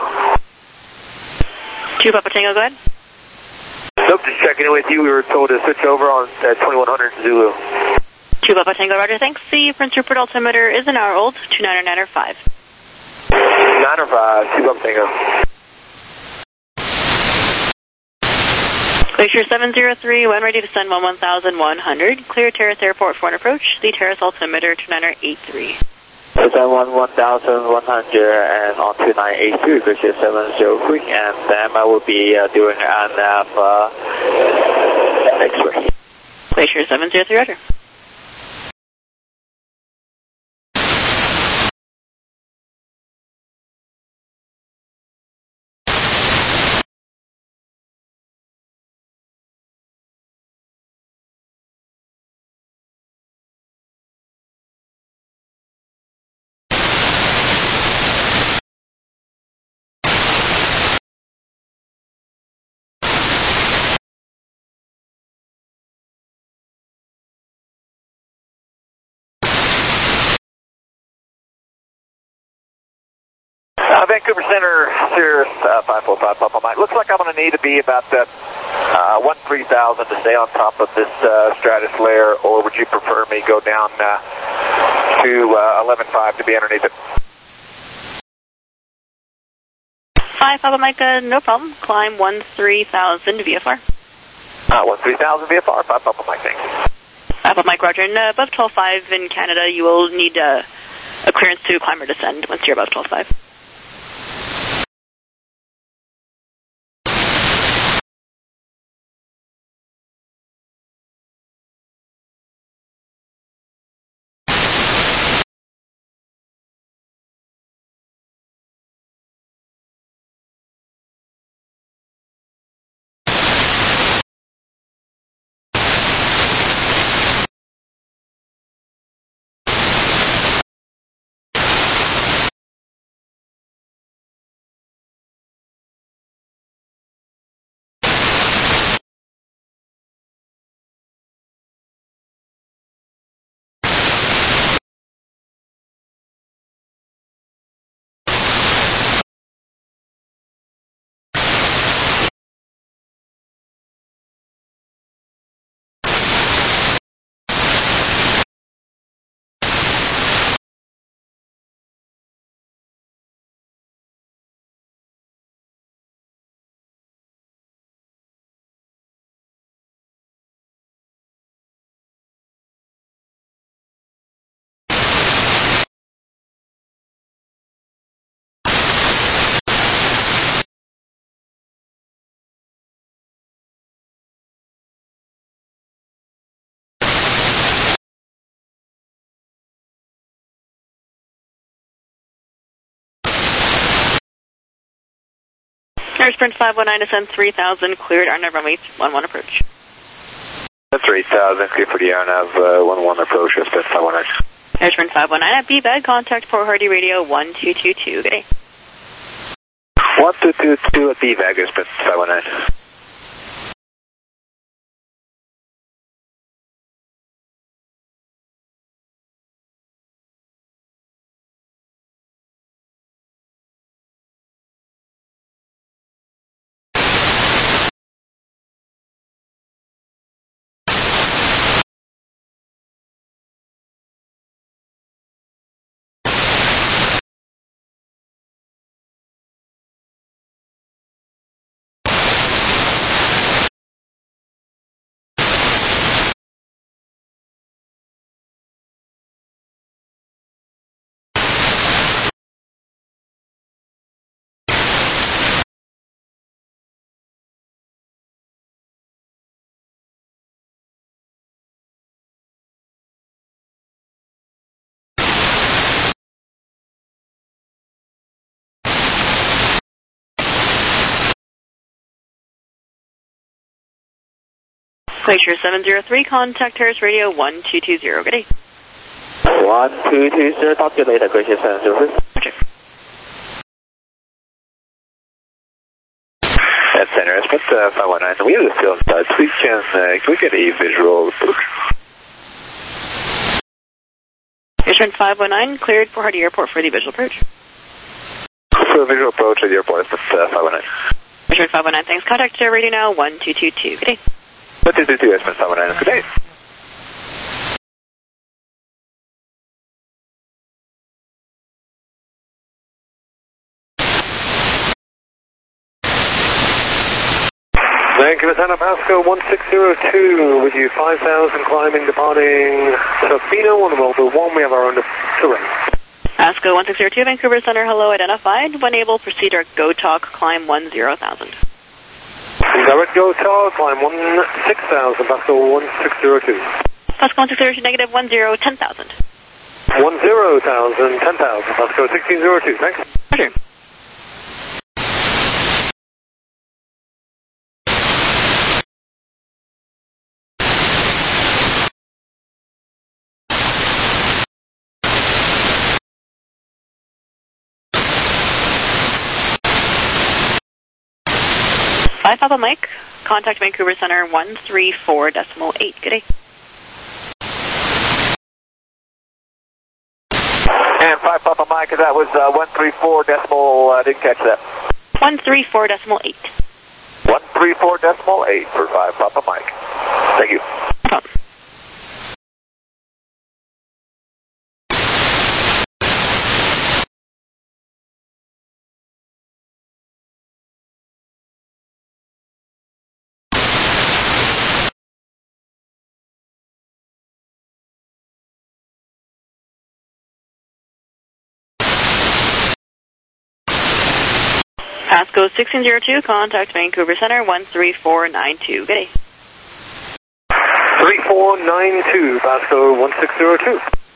D: two Papa Tango, go ahead.
I: Nope, just checking in with you. We were told to switch over on at twenty-one hundred Zulu.
D: two Papa Tango, roger, thanks. The Prince Rupert altimeter is an hour old, two nine nine five.
I: nine or five, two Papa Tango.
D: Glacier seven zero three, when ready to send one one thousand one hundred. Clear Terrace Airport for an approach. The Terrace altimeter two nine eight three.
G: Descend one one thousand one hundred and on two nine eight three, Glacier seven zero three, and then I will be uh, doing an uh, X-ray.
D: Glacier seven zero three, roger.
B: Uh, Vancouver Center, Cirrus uh, five four five Papa Mike. Looks like I'm going to need to be about uh, uh, one three thousand to stay on top of this uh, stratus layer, or would you prefer me go down uh, to uh, eleven five to be underneath it?
D: five Papa Mike, uh, no problem. Climb one three thousand V F R.
B: Uh, one three thousand V F R, five Papa Mike, thanks.
D: five Papa Mike, Roger. And uh, above twelve five in Canada, you will need uh, a clearance to climb or descend once you're above twelve five. Air Sprint five one nine, descend three thousand, cleared R Nav runway one one approach.
B: three thousand, clear for the R Nav uh, one one approach, Air Sprint five one nine.
D: Air Sprint five one nine at B bed, contact Port Hardy radio one two two two. Good day.
B: one two two two at B bed, Air Sprint five one nine.
D: Glacier seven zero three, contact Harris radio one two two zero. Good day.
G: one two two zero, talk to you later, Glacier seven zero three.
D: Roger.
B: At center, Air Sprint uh, five one nine. We have the film starts. We can, uh, can we get a visual approach?
D: Air Sprint five one nine, cleared for Hardy Airport for the visual approach.
B: For a visual approach at the airport, Air Sprint uh, five one nine.
D: Air Sprint five one nine, thanks. Contact Air radio now one two two two. Good day.
B: one two two two, Air Sprint five one nine. Good day.
C: Vancouver Santa Pasco one six zero two with you, five thousand climbing, departing Tofino on the Volvo one. We have our own terrain.
D: Pasco one six zero two, Vancouver Center, hello, identified. When able, proceed direct Go Talk, climb one zero thousand.
C: Direct Go Talk, climb one six thousand, Pasco one six zero two.
D: Pasco one six zero two, negative one zero, ten thousand.
C: one zero thousand, ten thousand, Pasco sixteen zero two, thanks.
D: Roger. five Papa Mike, contact Vancouver Center one three four decimal eight. Good day.
B: And five Papa Mike, that was uh, one three four decimal, uh, didn't catch that.
D: one three four decimal eight.
B: one three four decimal eight for five Papa Mike. Thank you.
D: No problem. Pasco sixteen zero two, contact Vancouver Center one three four nine two. Good day.
I: three four nine two, Pasco one six zero two.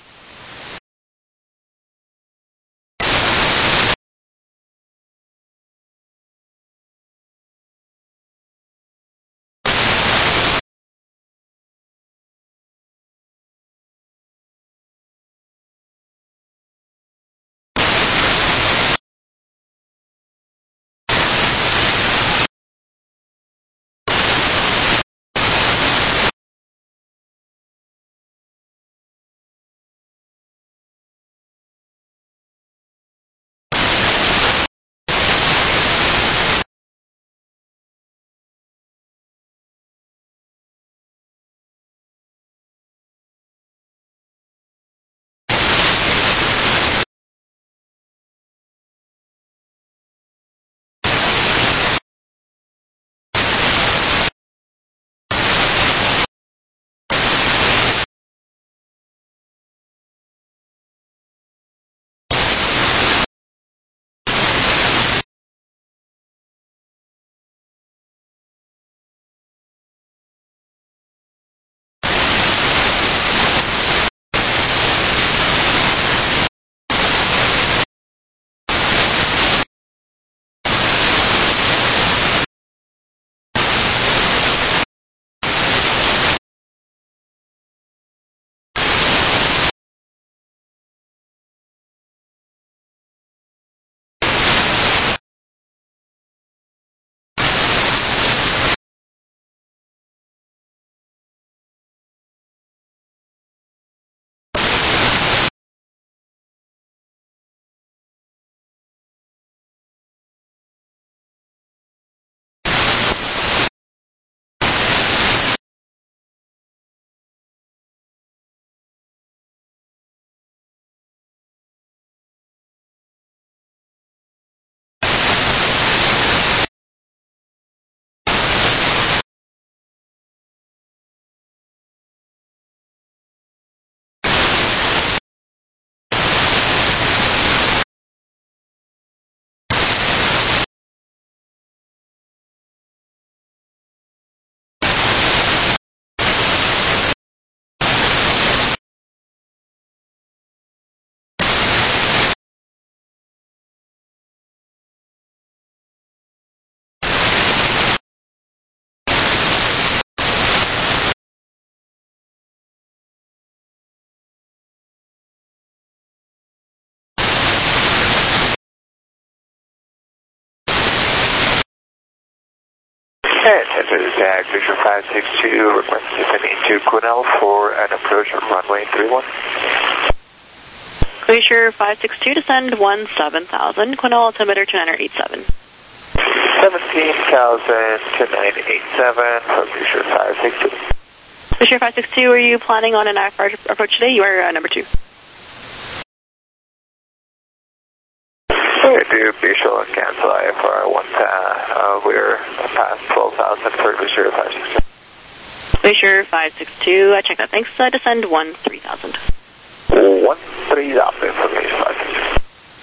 J: This is Zag, Fisher five six two, request descending to Quinnell for an approach from runway three one.
D: Glacier five six two, descend one seven thousand, Quinnell altimeter two nine eight seven.
J: seventeen thousand two nine eight seven for Glacier five six two.
D: Glacier five six two, are you planning on an I F R approach today? You are uh, number two.
J: We do visual and cancel I F R one, uh, uh, we're past twelve thousand for Glacier five six two.
D: Glacier five six two, I check that, thanks, uh, descend one three thousand.
J: one three thousand for Glacier five six two.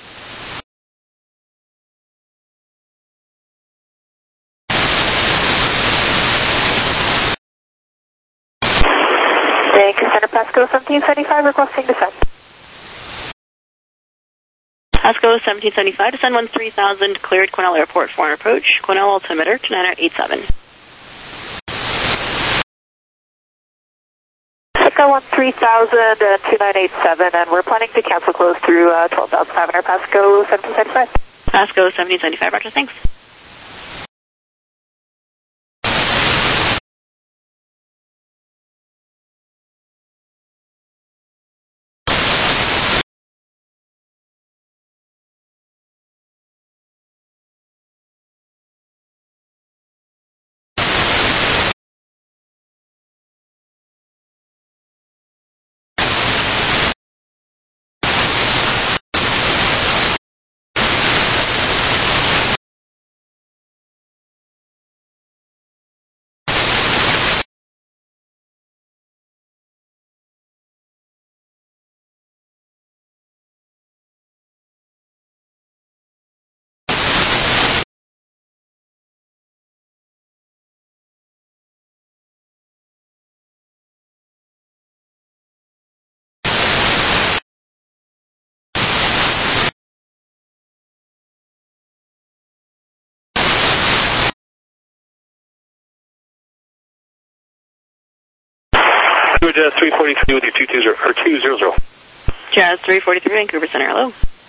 H: Vancouver Center, Pasco seventeen seventy-five, requesting descent.
D: Pasco seventeen seventy-five, descend one three thousand, cleared Quinnell Airport for an approach. Quinnell altimeter two nine eight seven.
H: Echo one three thousand, uh, two nine eight seven, and we're planning to cancel close through uh, twelve thousand five hundred, Pasco seventeen seventy-five.
D: Pasco seventeen seventy-five, roger, thanks.
I: Jazz three forty-three with your two two zero, or two zero zero.
D: Jazz three forty-three, Vancouver Center, hello.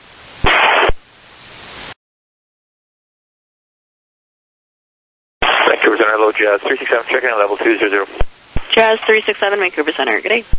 J: Vancouver Center, hello, Jazz three six seven, checking in level two zero zero.
D: Jazz three six seven, Vancouver Center, good day.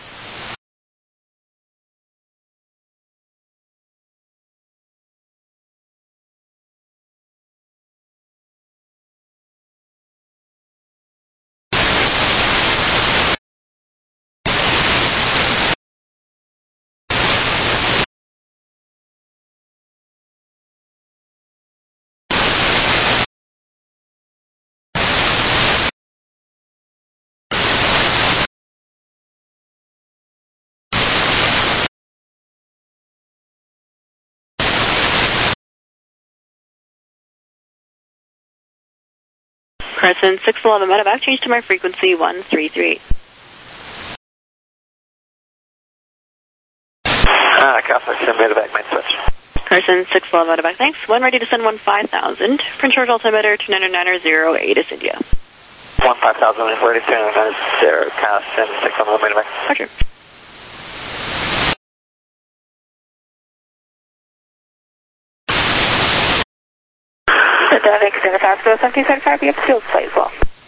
D: Crescent six eleven medevac, change to my frequency one three three.
J: Ah, Crescent six medevac, main switch.
D: Crescent six eleven medevac, thanks. One ready to send one five thousand. Prince George altimeter two nine nine zero eight is India.
J: one five thousand, ready to send zero, Crescent six eleven medevac.
D: Roger.
H: Dynamic Center Pasco seventeen seventy-five, we have field flight as well.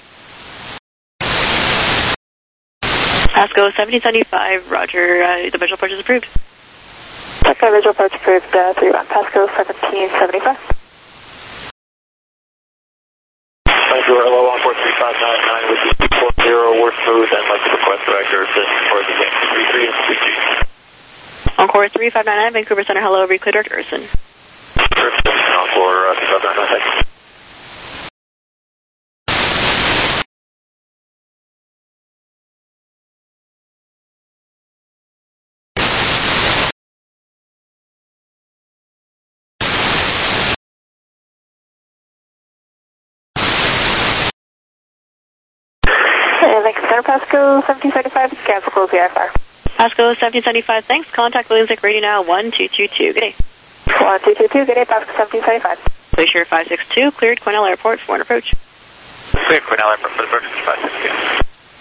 D: Pasco seventeen seventy-five, roger, uh, the visual approach is approved.
H: Pasco visual approach approved, uh, three one, Pasco seventeen seventy-five.
J: Vancouver, hello, one four three five nine nine with two four zero, we're smooth and let's request director assist for the game three three and three G.
D: Encore three five nine nine, Vancouver Center, hello, reclear Director Urson.
J: Urson, Encore uh, three five nine nine, thanks.
H: Vancouver Center Pasco seventeen seventy-five, cancel close the I F R.
D: Pasco seventeen seventy-five, thanks. Contact Williams Lake Radio now, one two two two. Good day.
H: one two two two, good day, Pasco seventeen seventy-five.
D: Glacier five six two, cleared Cornell Airport for an approach.
J: Cleared Cornell Airport for the approach, five six two.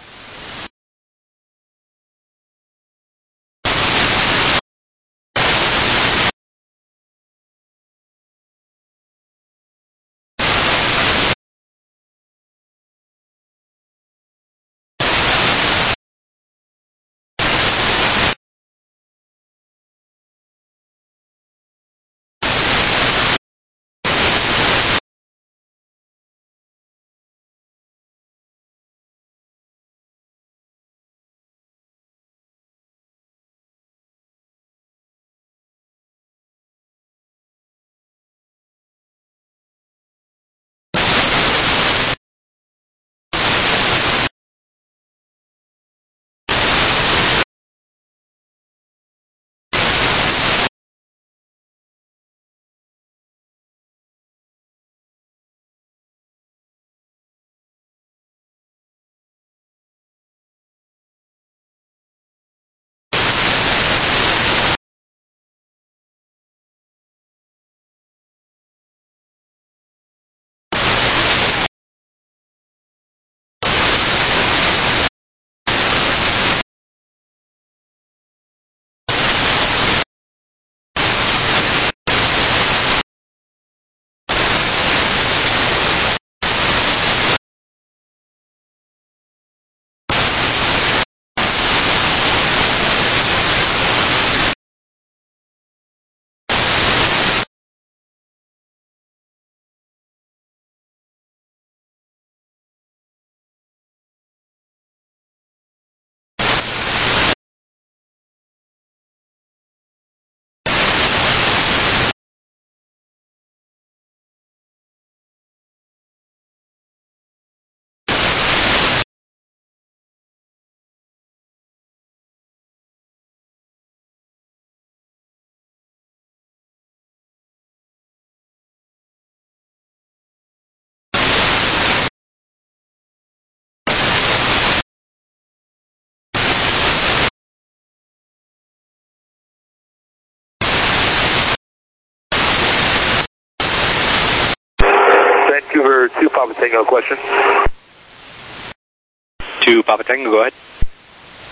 I: Vancouver two Papa Tango, question.
A: two Papa Tango, go ahead.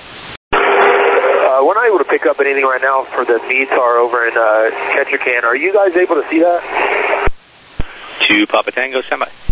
I: Uh, we're not able to pick up anything right now for the M E T A R over in uh, Ketchikan. Are you guys able to see that?
A: To Papa Tango, stand by.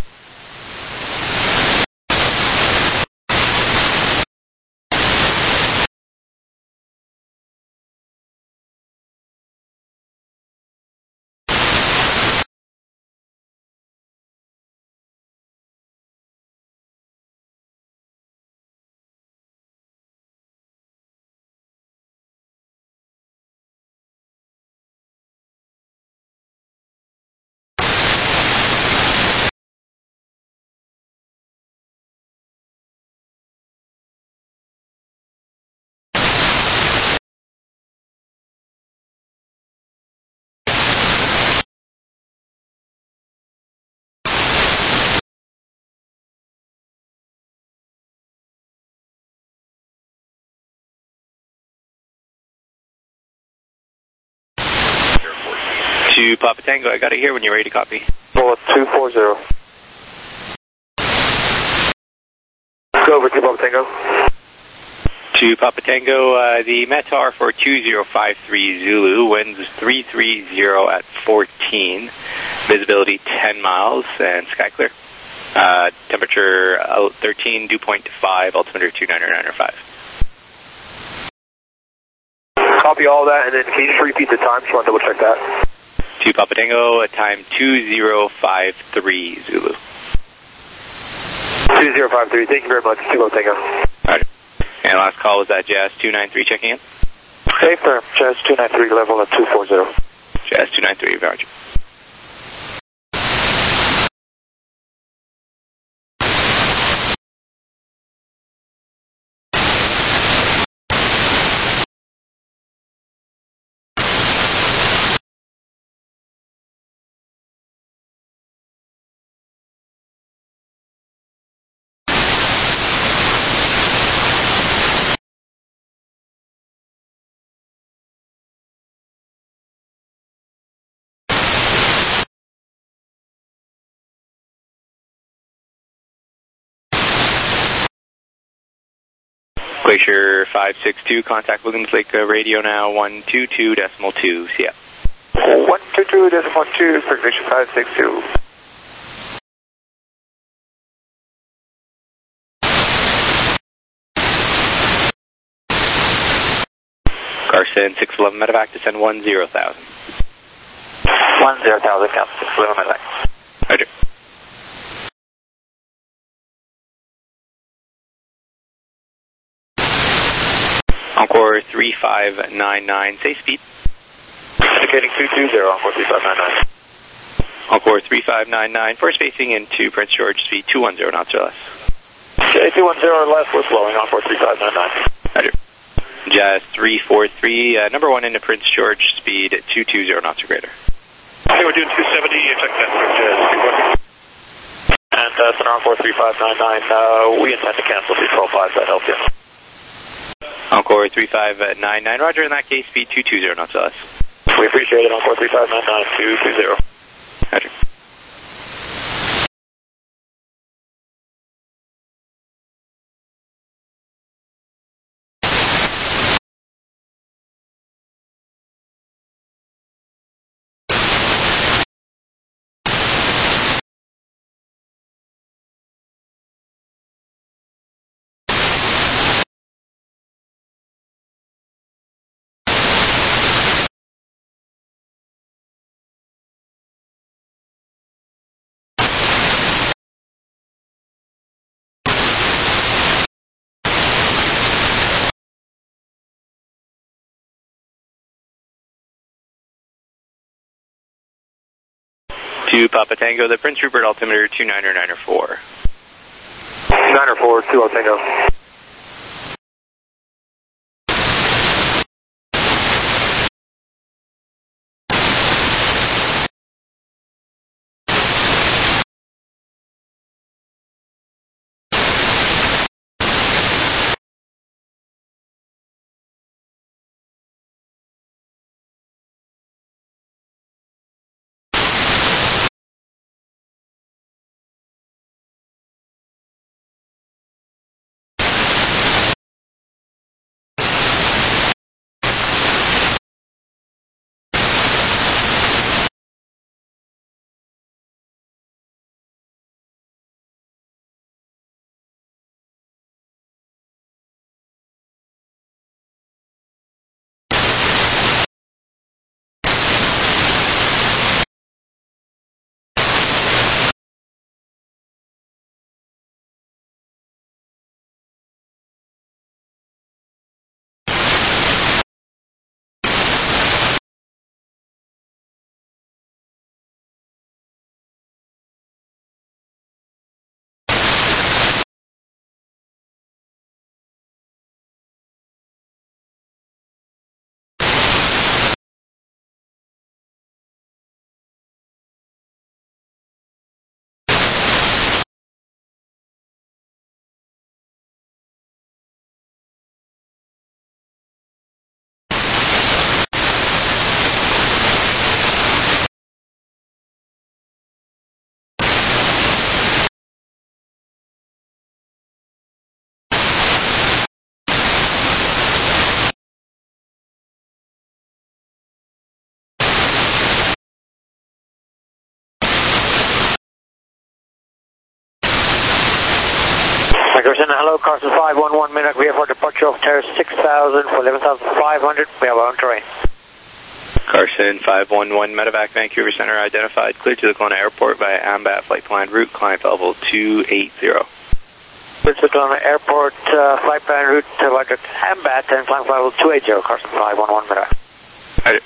A: To Papa Tango, I got it here when you're ready to copy.
I: Bullet two four zero. Go over to Papa Tango.
A: To Papa Tango, uh, the M E T A R for two zero five three Zulu, winds three three zero at fourteen, visibility ten miles, and sky clear. Uh, temperature uh, thirteen, dew point five, altimeter two nine nine five.
I: Copy all that, and then can you just repeat the time? Just want to double check that.
A: To Papa Tango, time two zero five three Zulu.
I: two zero five three, thank you very much. To Papa Tango.
A: Alright. And last call was at Jazz two nine three checking in.
I: Okay, firm. Jazz two nine three, level at two four zero.
A: Jazz two nine three, roger. Glacier five six two, contact Williams Lake uh, radio now one two two decimal two, C F.
C: one two two decimal two for Glacier five six two.
A: Carson six eleven medevac, descend one zero thousand.
G: one zero thousand, count six eleven medevac.
A: Roger. Encore three five nine nine, say speed.
G: Indicating two two zero, Encore three five nine nine.
A: Encore three five nine nine, for spacing into Prince George, speed two one zero knots or less.
G: Okay, two one zero or less, we're slowing, Encore three five nine nine.
A: Roger. Jazz three four three, uh, number one into Prince George, speed two two zero knots or greater.
J: Okay, we're doing two seventy, check that, Jazz three four three.
G: And uh, Center Encore three five nine nine, uh, we intend to cancel three twelve five, that help you.
A: Encore three five nine nine, roger, in that case, speed two two zero knots or less.
G: We appreciate it, Encore three five nine nine, two two zero.
A: Roger. To Papa Tango, the Prince Rupert altimeter two nine nine four.
I: nine four, two Tango.
G: Carson, hello, Carson five one one, minute clear for departure of Terrace six thousand for eleven thousand five hundred. We have our own terrain.
A: Carson five one one, Medevac, Vancouver Center identified, clear to the Kelowna Airport via AMBAT flight plan route, climb level two eighty.
G: Clear to the Kelowna Airport, uh, flight plan route to AMBAT and climb level two eighty, Carson five one one, Medevac.
A: Roger.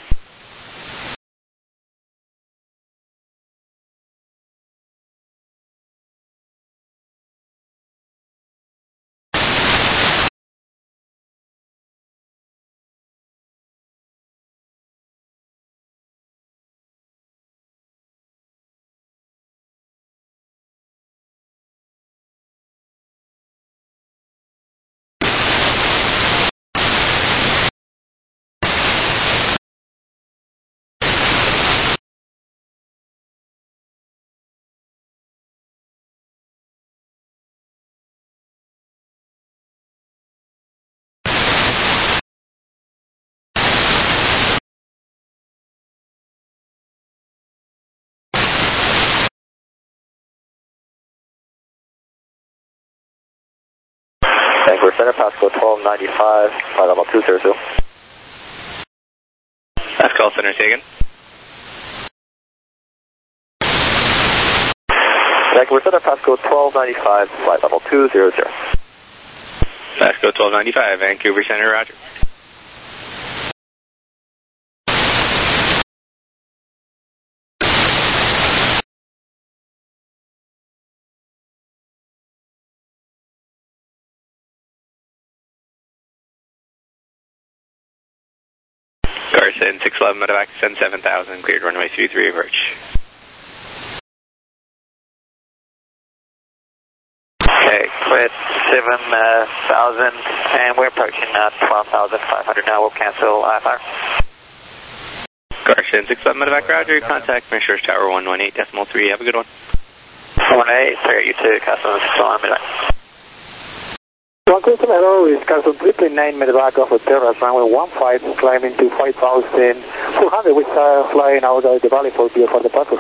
G: Vancouver Center, Pascal twelve ninety-five, flight level two zero zero.
A: Pascal Center taken.
G: Vancouver Center, Pascal twelve ninety-five, flight level two zero zero.
A: Pascal twelve ninety-five, Vancouver Center, roger. Carson six eleven, Medevac, send seven thousand, cleared runway three three, approach.
G: Okay, cleared seven thousand, and we're approaching uh, twelve thousand five hundred now. We'll cancel I F R.
A: Carson six eleven, Medevac, roger. Contact Commissioner's Tower one one eight decimal three. Have a good one.
G: one eight, sorry, you too, Carson six eleven, Medevac.
C: One question, hello, is Carson triple nine Medevac off of Terrace, runway one five, climbing to five thousand four hundred. We start flying out of the valley for B F for departure.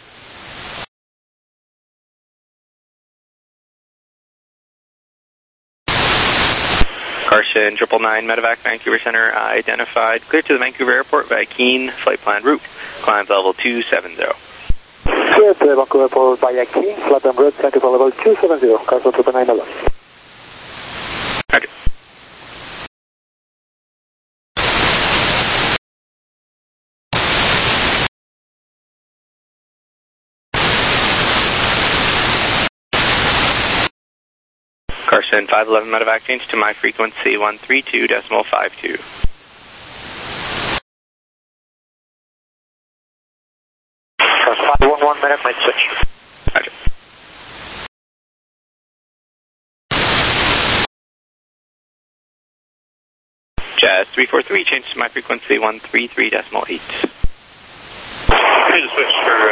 A: Carson triple nine, Medevac, Vancouver Center identified, clear to the Vancouver Airport via Keene, flight plan route, climb level two seventy.
C: Clear to the Vancouver Airport via Keene, flight plan route, climb level two seventy, Carson triple nine, Medevac.
A: Roger. Carson five eleven, Medevac, change to my frequency one three two decimal five two.
G: Carson five one one, minute, might switch.
A: Roger. Jazz three four three, change to my frequency one three three decimal eight.
J: Please switch for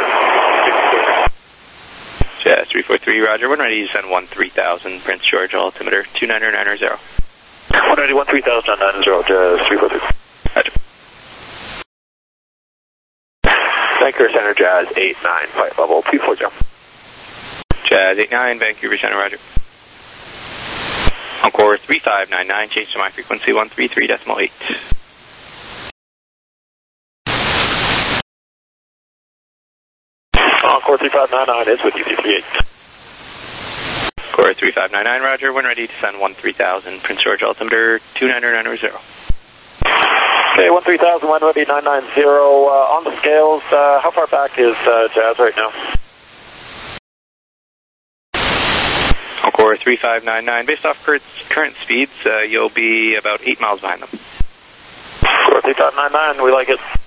A: Jazz three four three, roger. When ready to send one three thousand, Prince George, altimeter two nine nine zero.
J: one ninety-one three thousand nine zero, Jazz three four three.
A: Roger.
J: Vancouver Center, Jazz eight nine, flight level two four zero.
A: Jazz eight nine, Vancouver Center, roger. Encore three five nine nine, change to my frequency one three three decimal eight.
J: Encore three five nine nine is with U C three eight.
A: Encore three five nine nine, roger. When ready to send one three thousand, Prince George, altimeter two nine nine zero.
J: Okay, one three thousand, one ready nine nine zero. Uh, on the scales, uh, how far back is uh, Jazz right now?
A: Encore three five nine nine. Based off current, current speeds, uh, you'll be about eight miles behind them.
J: Encore three five nine nine, we like it.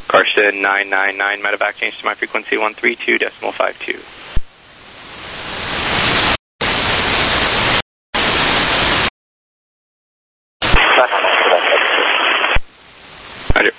A: Carson nine nine nine, medevac change to my frequency one three two decimal five two. Roger.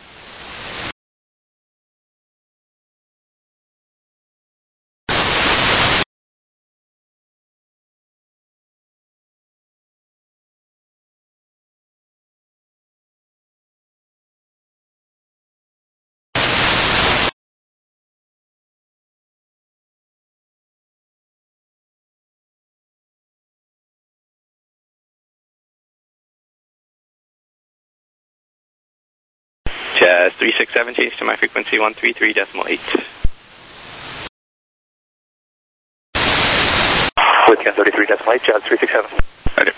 A: Jazz three six seven, change to my frequency one three three decimal eight.
I: Whiskey on thirty-three decimal eight, Jazz three six seven.
A: Roger.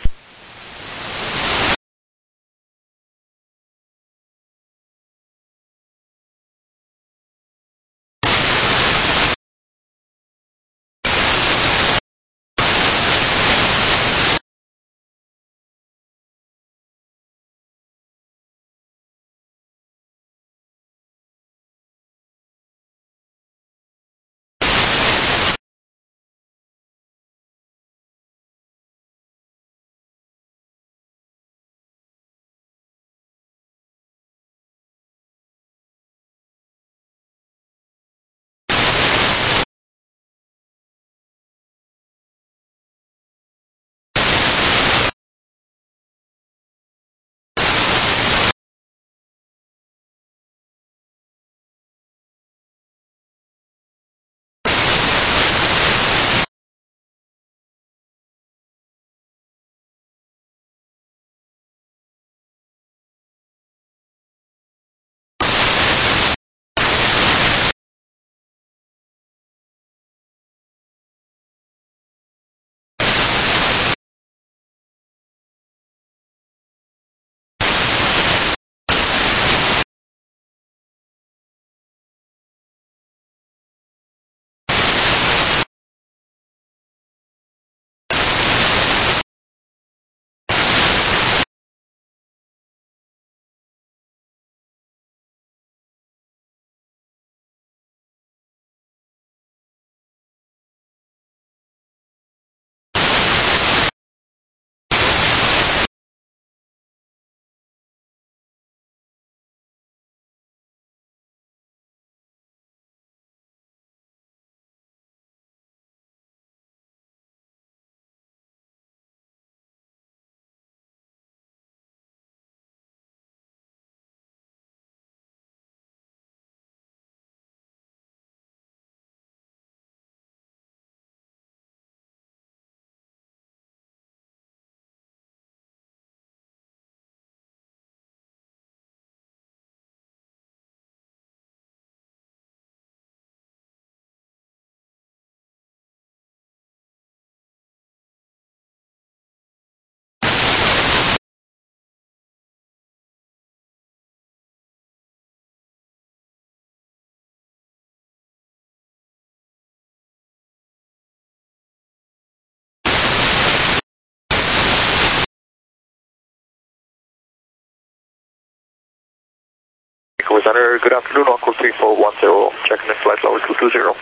I: Center, good afternoon, Encore three four one zero, checking in flight level two two zero.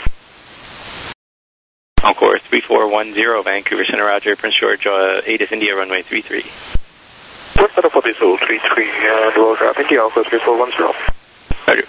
A: Encore three four one zero, Vancouver Center, Roger, Prince George, uh, ATIS India, runway three three.
I: What's that for this zero three three, and we'll grab India, Encore three four one zero.
A: Roger.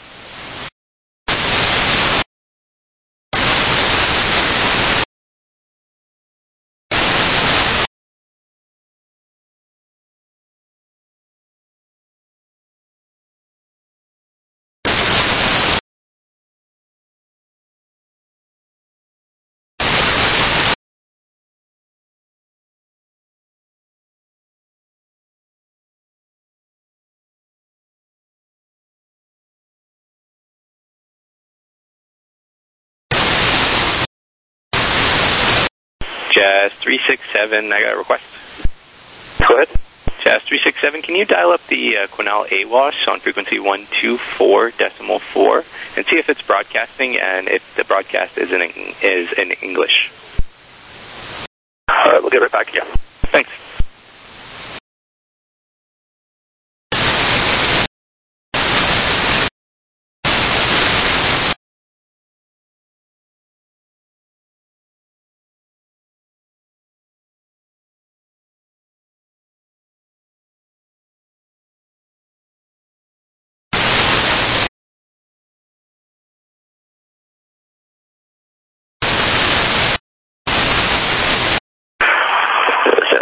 A: Jazz three six seven, I got a request.
I: Go ahead.
A: Jazz three six seven, can you dial up the uh, Quesnel A W A S on frequency one two four decimal four and see if it's broadcasting and if the broadcast is in, is in English?
I: All right, we'll get right back to you.
A: Thanks.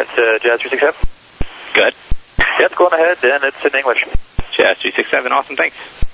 J: it's uh, Jazz three six seven.
A: Good.
J: Yep, going ahead, and it's in English.
A: Jazz three six seven, awesome, thanks.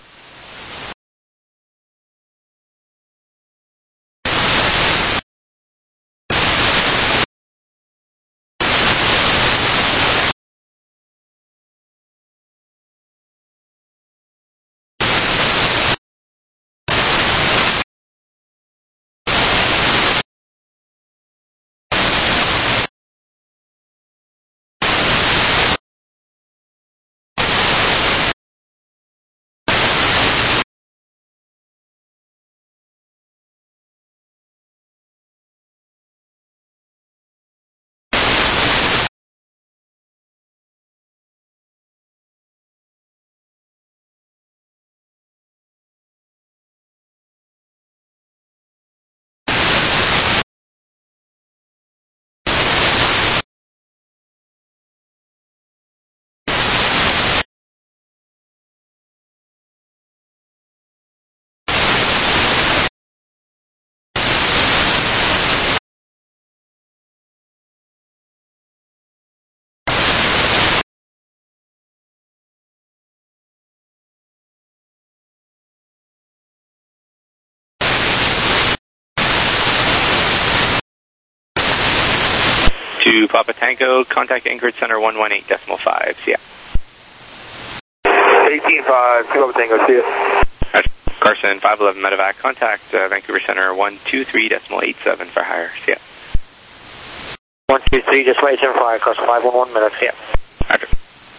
A: To Papa Tango, contact Anchorage Center one one eight decimal five, see ya.
I: eighteen five, to Papa Tango, see ya.
A: Right. Carson, five eleven medevac, contact uh, Vancouver Center one two three decimal eight seven for hire, see ya.
G: one two three, just wait seven five, Carson five one one medevac, see ya.
A: Roger.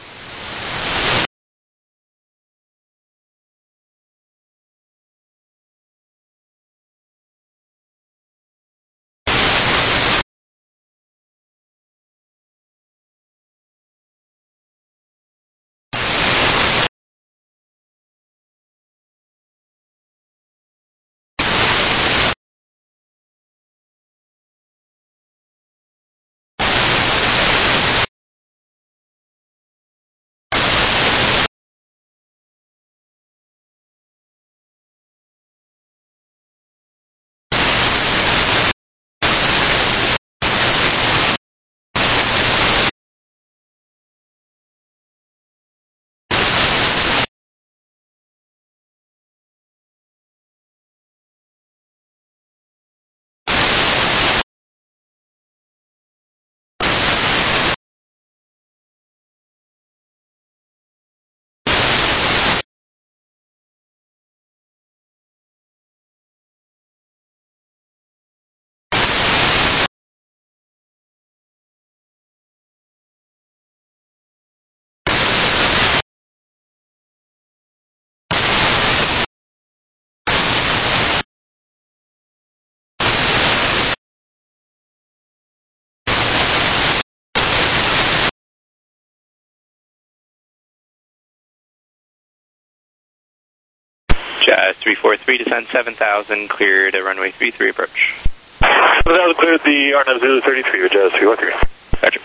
A: Jazz three four three, descend seven thousand, cleared uh, runway three three approach.
J: seven thousand cleared the R N A Zulu thirty-three with Jazz three four three.
A: Roger.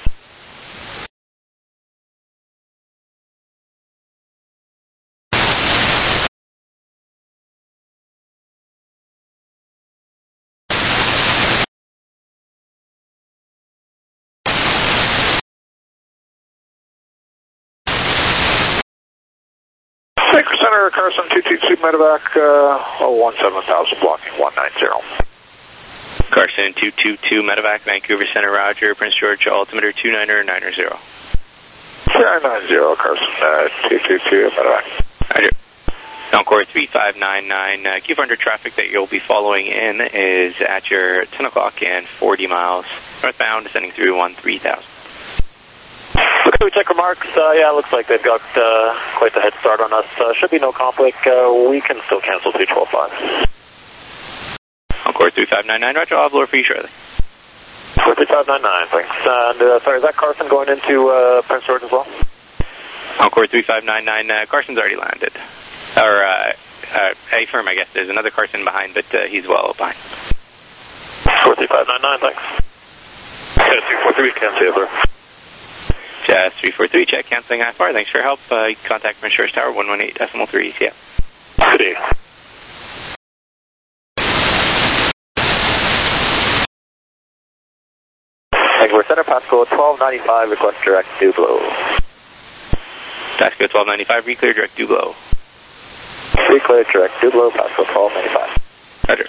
J: Anchorage Center, Carson two two two medevac, uh, oh one seven thousand, blocking one nine zero.
A: Carson two two two medevac, Vancouver Center, Roger, Prince George, altimeter two niner nine zero.
J: nine nine zero, Carson, uh, two two two medevac.
A: Roger. Encore three five nine nine, uh, keep under traffic that you'll be following in is at your ten o'clock and forty miles northbound, descending through one three thousand.
G: Okay, we check remarks. Uh, yeah, it looks like they've got uh, quite the head start on us. Uh, should be no conflict. Uh, we can still cancel three twelve five.
A: Encore three five nine nine, Roger, I'll have lower for you shortly.
G: four three five nine nine, thanks. And uh, sorry, is that Carson going into uh, Prince George as well?
A: Encore three five nine nine, uh, Carson's already landed. Or, uh, uh, A firm, I guess. There's another Carson behind, but uh, he's well behind.
G: four three five nine nine, thanks.
J: Yeah, three four three, can't see it there.
A: Jazz three four three, check, canceling I F R. Thanks for your help. Uh, you can contact Prince George Tower one one eight decimal three, see ya.
J: Good day.
G: Vancouver Center, Pasco twelve ninety-five, request direct Dublo.
A: Pasco twelve ninety-five, reclear direct Dublo.
G: Reclear direct Dublo, Pasco twelve ninety-five.
A: Roger.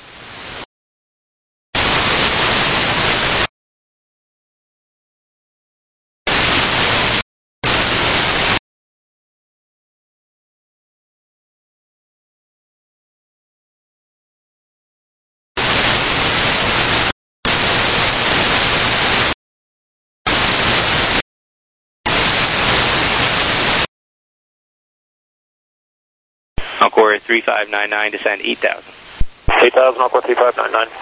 A: Encore three five nine nine, descend eight thousand.
J: eight thousand, Encore three five nine nine.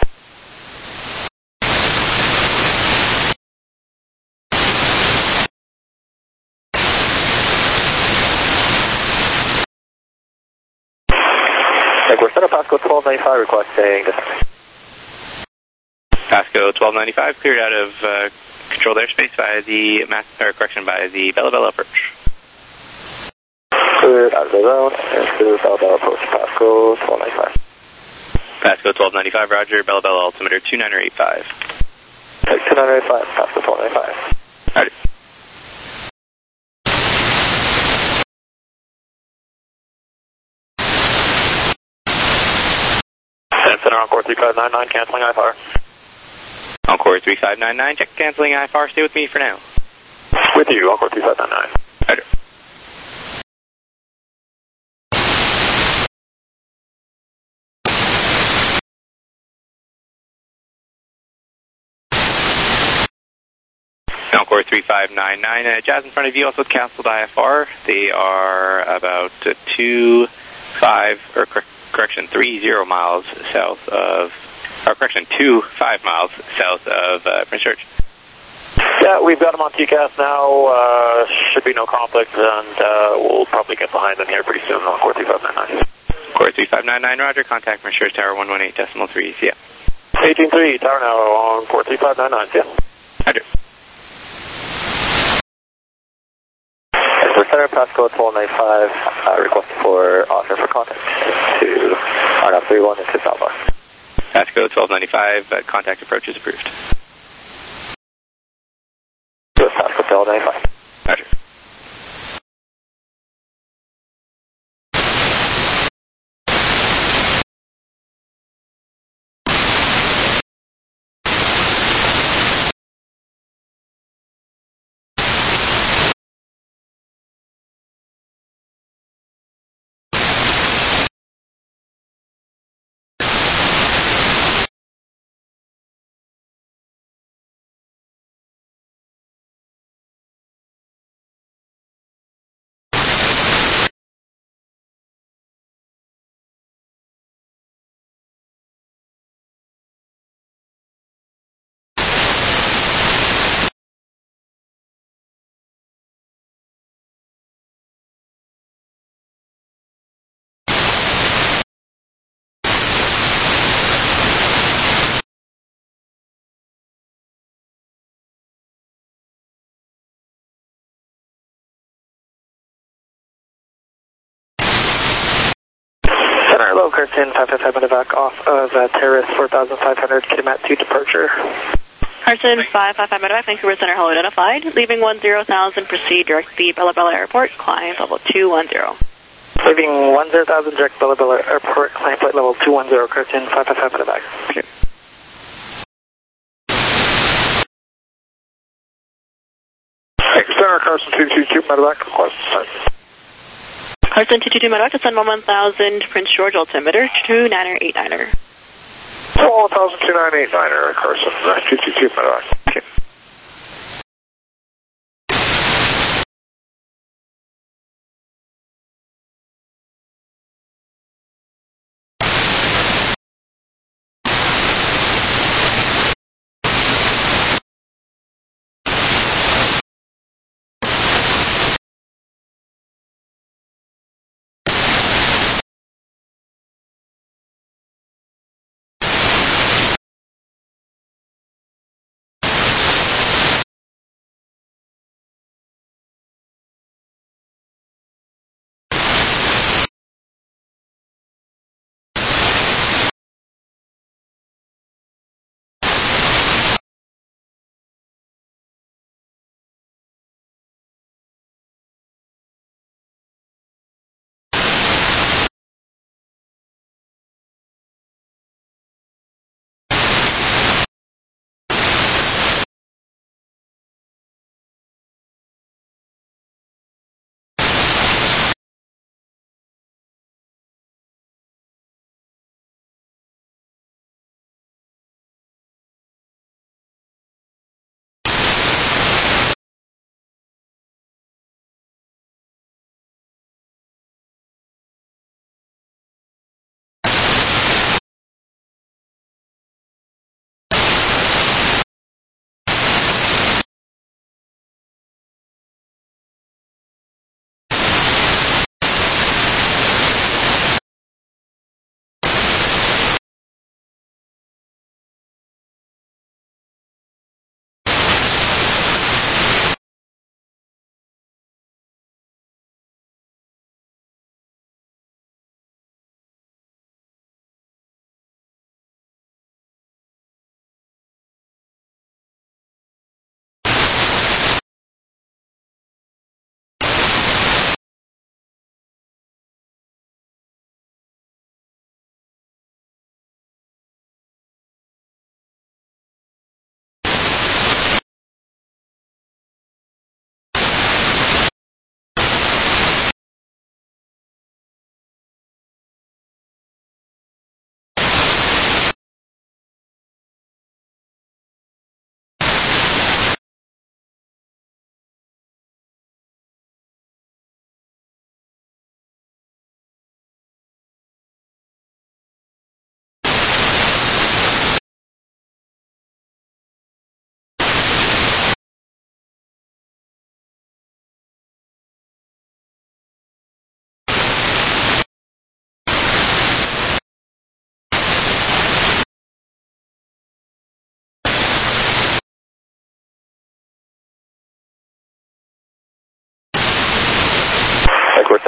G: Vancouver Center, Pasco twelve ninety-five, requesting descent.
A: Pasco twelve ninety-five, cleared out of uh, controlled airspace by the, mass, or correction, by the Bella Bella approach.
G: Cleared out of the zone, and cleared Bella Bella approach, Pasco twelve ninety-five.
A: Pasco twelve ninety-five, roger, Bella Bella altimeter two nine eight five.
G: two nine eight five, Pasco twelve ninety-five.
A: Roger.
J: San Center, Encore three five nine nine, canceling I F R.
A: Encore three five nine nine, check canceling I F R, stay with me for now.
J: With you, Encore three five nine nine.
A: Roger. Encore three five nine nine, uh, Jazz in front of you also canceled I F R. They are about uh, two five, or cor correction, three zero miles south of, or correction, two five miles south of uh, Prince George.
J: Yeah, we've got them on T C A S now. Uh, should be no conflict, and uh, we'll probably get behind them here pretty soon on Encore three five nine nine.
A: Encore three five nine nine, roger. Contact Prince George Tower one one eight decimal three, see ya.
J: eighteen three, Tower now on Encore three five nine nine, see ya.
A: Roger.
G: Vancouver Center, Pasco twelve ninety-five, uh, request for offer for contact to R N A V three one into South Bar.
A: Pasco twelve ninety-five, uh, contact approach is approved.
G: Pasco twelve ninety-five.
A: Roger.
C: Center, hello, Carson, five five five medevac off of uh, Terrace four thousand five hundred, Kitimat two departure.
D: Carson, five five five medevac, Vancouver Center, hello, identified. Leaving one zero thousand, proceed direct the Bella Bella Airport, climb level two one zero.
C: Leaving one zero thousand, direct Bella Bella Airport, climb flight level two one zero, Carson, five five five medevac.
D: Okay.
C: Center, Carson two two two medevac, request.
D: Carson two two two medevac, descend one thousand, Prince George altimeter two nine eight nine.
C: one thousand two nine eight nine, Carson, two two two medevac.
D: Okay.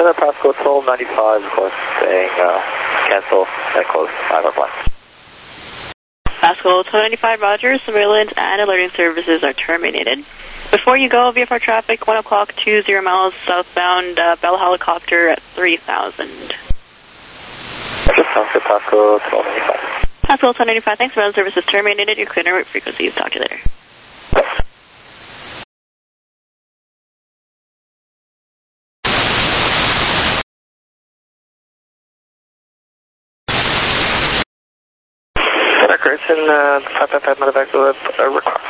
G: Center, Pascal twelve ninety-five, requesting uh, cancel and close five o'clock.
D: Pascal twelve ninety-five, Roger. Surveillance and alerting services are terminated. Before you go, V F R traffic, one o'clock, two zero miles southbound, uh, Bell Helicopter at three thousand.
G: Just sounds good, Pascal twelve ninety-five.
D: Pascal twelve ninety-five, thanks. Ground services terminated. Your clear route frequencies. Talk to you later.
I: Center Carson, uh, five five five medevac with a request.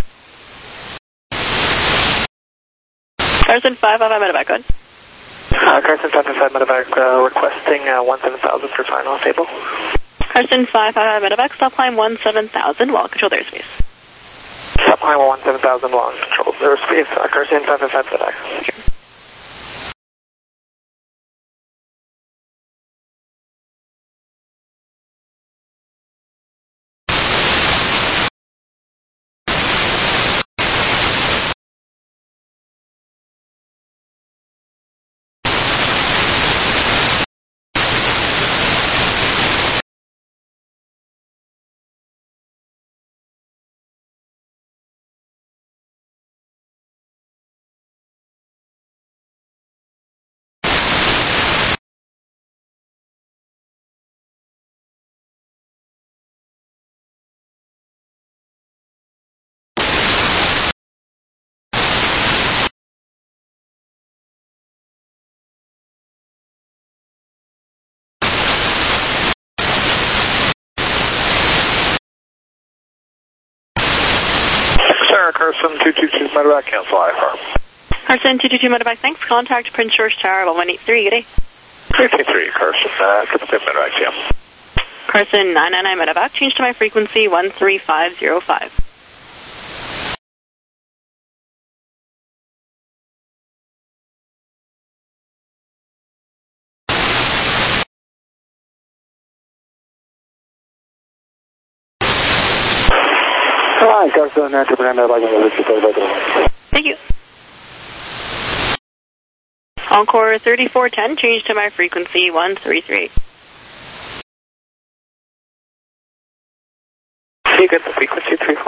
D: Carson five five five medevac, go ahead.
I: Uh, Carson five five five medevac uh, requesting uh, one seven thousand for final stable.
D: Carson five five five medevac, stop climb one seven thousand, while controlled airspace.
I: Stop climb one seven thousand, while controlled airspace. Uh, Carson five five five medevac.
D: Sure.
I: Sarah Carson two two two medevac, cancel I F R.
D: Carson two two two medevac, thanks. Contact Prince George Tower, one one eight three, good day.
I: fifty-three, Carson, uh, triple two medevac, yeah.
D: Carson nine nine nine medevac, change to my frequency one three five zero five.
C: Alright, Carson, uh, triple nine medevac.
D: Thank you. Encore thirty-four ten, change to my frequency one three three.
I: You get the frequency three four.